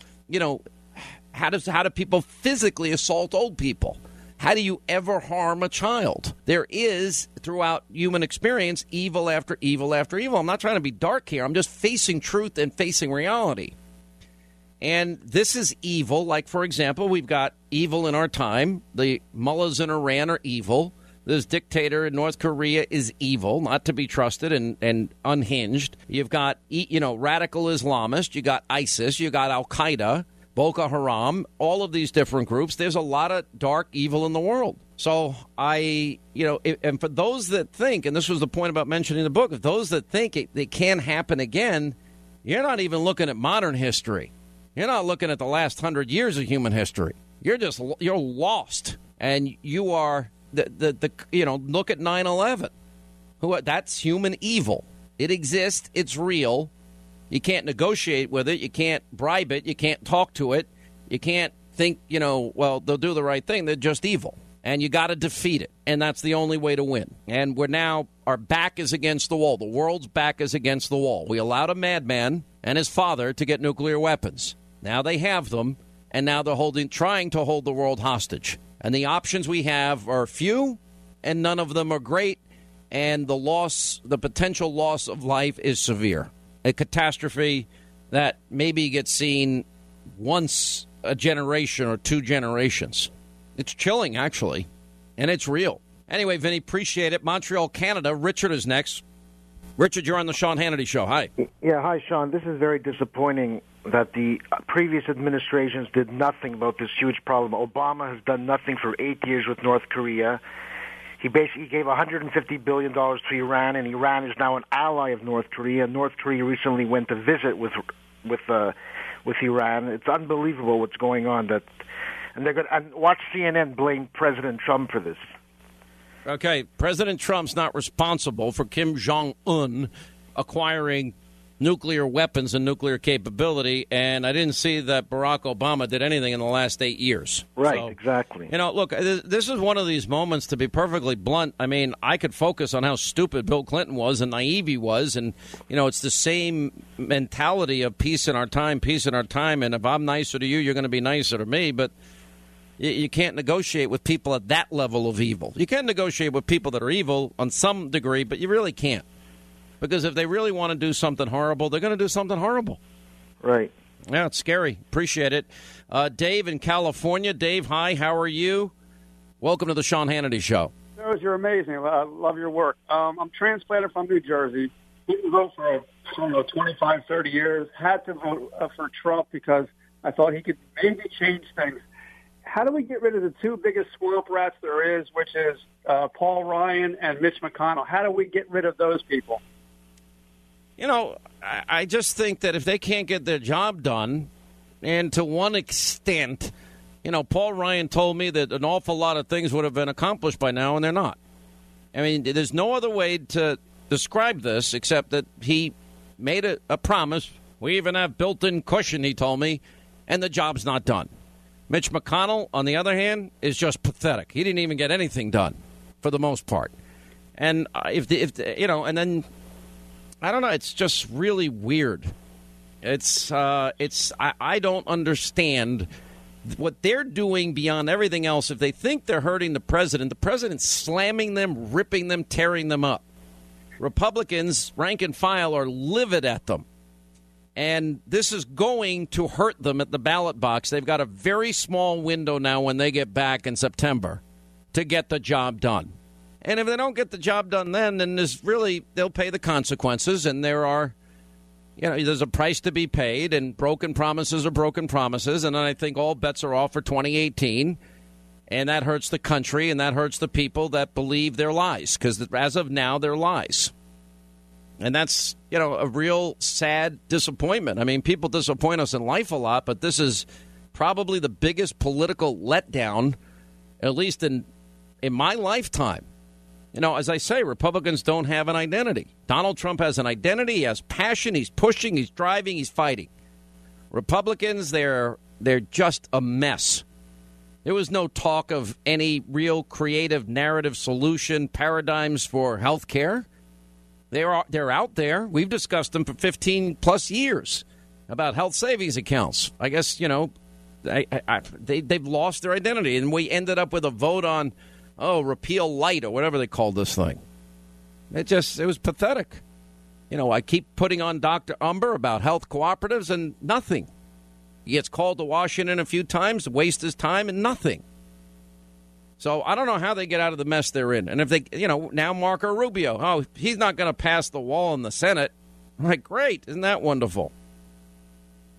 how do people physically assault old people? How do you ever harm a child? There is, throughout human experience, evil after evil after evil. I'm not trying to be dark here. I'm just facing truth and facing reality. And this is evil. Like, for example, we've got evil in our time. The mullahs in Iran are evil. This dictator in North Korea is evil, not to be trusted and unhinged. You've got, radical Islamists. You got ISIS. You got Al-Qaeda, Boko Haram, all of these different groups. There's a lot of dark evil in the world. So and for those that think, and this was the point about mentioning the book, if those that think it can happen again, you're not even looking at modern history. You're not looking at the last 100 years of human history. You're lost, and you are look at 9/11. That's human evil. It exists. It's real. You can't negotiate with it. You can't bribe it. You can't talk to it. You can't think, they'll do the right thing. They're just evil. And you got to defeat it. And that's the only way to win. And our back is against the wall. The world's back is against the wall. We allowed a madman and his father to get nuclear weapons. Now they have them, and now they're trying to hold the world hostage. And the options we have are few, and none of them are great. And the potential loss of life is severe. A catastrophe that maybe gets seen once a generation or 2 generations. It's chilling, actually, and it's real. Anyway, Vinny, appreciate it. Montreal, Canada. Richard is next. Richard, you're on the Sean Hannity Show. Hi. Yeah, hi, Sean. This is very disappointing that the previous administrations did nothing about this huge problem. Obama has done nothing for 8 years with North Korea. He basically gave $150 billion to Iran, and Iran is now an ally of North Korea. North Korea recently went to visit with Iran. It's unbelievable what's going on. And watch CNN blame President Trump for this. Okay, President Trump's not responsible for Kim Jong-un acquiring nuclear weapons and nuclear capability, and I didn't see that Barack Obama did anything in the last 8 years. Right, so, exactly. Look, this is one of these moments, to be perfectly blunt. I mean, I could focus on how stupid Bill Clinton was and naive he was, and, it's the same mentality of peace in our time, and if I'm nicer to you, you're going to be nicer to me, but you can't negotiate with people at that level of evil. You can negotiate with people that are evil on some degree, but you really can't. Because if they really want to do something horrible, they're going to do something horrible. Right. Yeah, it's scary. Appreciate it. Dave in California. Dave, hi. How are you? Welcome to the Sean Hannity Show. You're amazing. I love your work. I'm transplanted from New Jersey. Didn't vote for, 25, 30 years. Had to vote for Trump because I thought he could maybe change things. How do we get rid of the 2 biggest swamp rats there is, which is Paul Ryan and Mitch McConnell? How do we get rid of those people? I just think that if they can't get their job done, and to one extent, Paul Ryan told me that an awful lot of things would have been accomplished by now, and they're not. I mean, there's no other way to describe this except that he made a promise. We even have built-in cushion, he told me, and the job's not done. Mitch McConnell, on the other hand, is just pathetic. He didn't even get anything done, for the most part. And and then I don't know. It's just really weird. I don't understand what they're doing beyond everything else. If they think they're hurting the president's slamming them, ripping them, tearing them up. Republicans, rank and file, are livid at them. And this is going to hurt them at the ballot box. They've got a very small window now when they get back in September to get the job done. And if they don't get the job done then they'll pay the consequences. And there's a price to be paid, and broken promises are broken promises. And then I think all bets are off for 2018. And that hurts the country, and that hurts the people that believe their lies, because as of now, they're lies. And that's, a real sad disappointment. I mean, people disappoint us in life a lot, but this is probably the biggest political letdown, at least in my lifetime. As I say, Republicans don't have an identity. Donald Trump has an identity. He has passion. He's pushing. He's driving. He's fighting. Republicans, they're just a mess. There was no talk of any real creative narrative solution, paradigms for health care. They're out there. We've discussed them for 15-plus years about health savings accounts. I guess, they've lost their identity. And we ended up with a vote on, repeal light or whatever they called this thing. It was pathetic. I keep putting on Dr. Umber about health cooperatives and nothing. He gets called to Washington a few times, waste his time, and nothing. So I don't know how they get out of the mess they're in. And if they, now Marco Rubio, he's not going to pass the wall in the Senate. I'm like, great. Isn't that wonderful?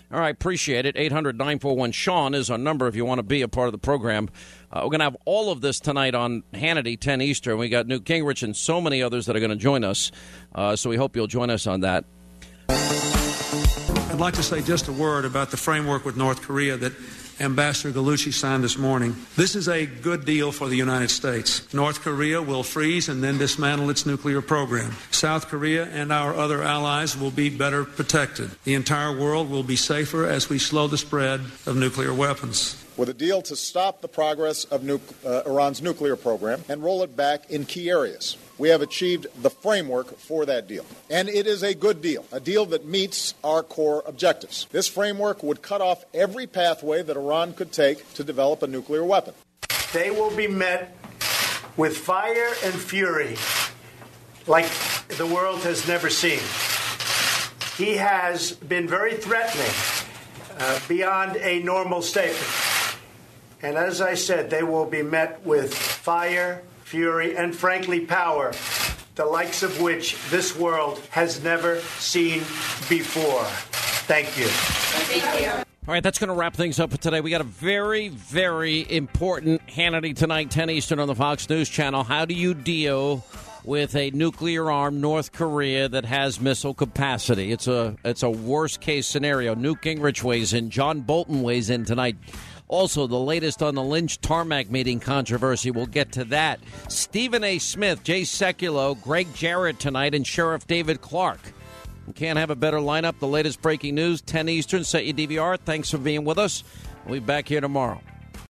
All right, appreciate it. 800-941-SEAN is our number if you want to be a part of the program. We're going to have all of this tonight on Hannity, 10 Eastern. We got Newt Gingrich and so many others that are going to join us, so we hope you'll join us on that. I'd like to say just a word about the framework with North Korea that Ambassador Gallucci signed this morning. This is a good deal for the United States. North Korea will freeze and then dismantle its nuclear program. South Korea and our other allies will be better protected. The entire world will be safer as we slow the spread of nuclear weapons. With a deal to stop the progress of Iran's nuclear program and roll it back in key areas. We have achieved the framework for that deal. And it is a good deal, a deal that meets our core objectives. This framework would cut off every pathway that Iran could take to develop a nuclear weapon. They will be met with fire and fury like the world has never seen. He has been very threatening beyond a normal statement. And as I said, they will be met with fire, fury, and frankly power, the likes of which this world has never seen before. Thank you. Thank you. All right, that's going to wrap things up for today. We got a very, very important Hannity tonight, 10 Eastern on the Fox News Channel. How do you deal with a nuclear-armed North Korea that has missile capacity? It's a worst-case scenario. Newt Gingrich weighs in. John Bolton weighs in tonight. Also, the latest on the Lynch tarmac meeting controversy. We'll get to that. Stephen A. Smith, Jay Sekulow, Greg Jarrett tonight, and Sheriff David Clark. You can't have a better lineup. The latest breaking news, 10 Eastern. Set your DVR. Thanks for being with us. We'll be back here tomorrow.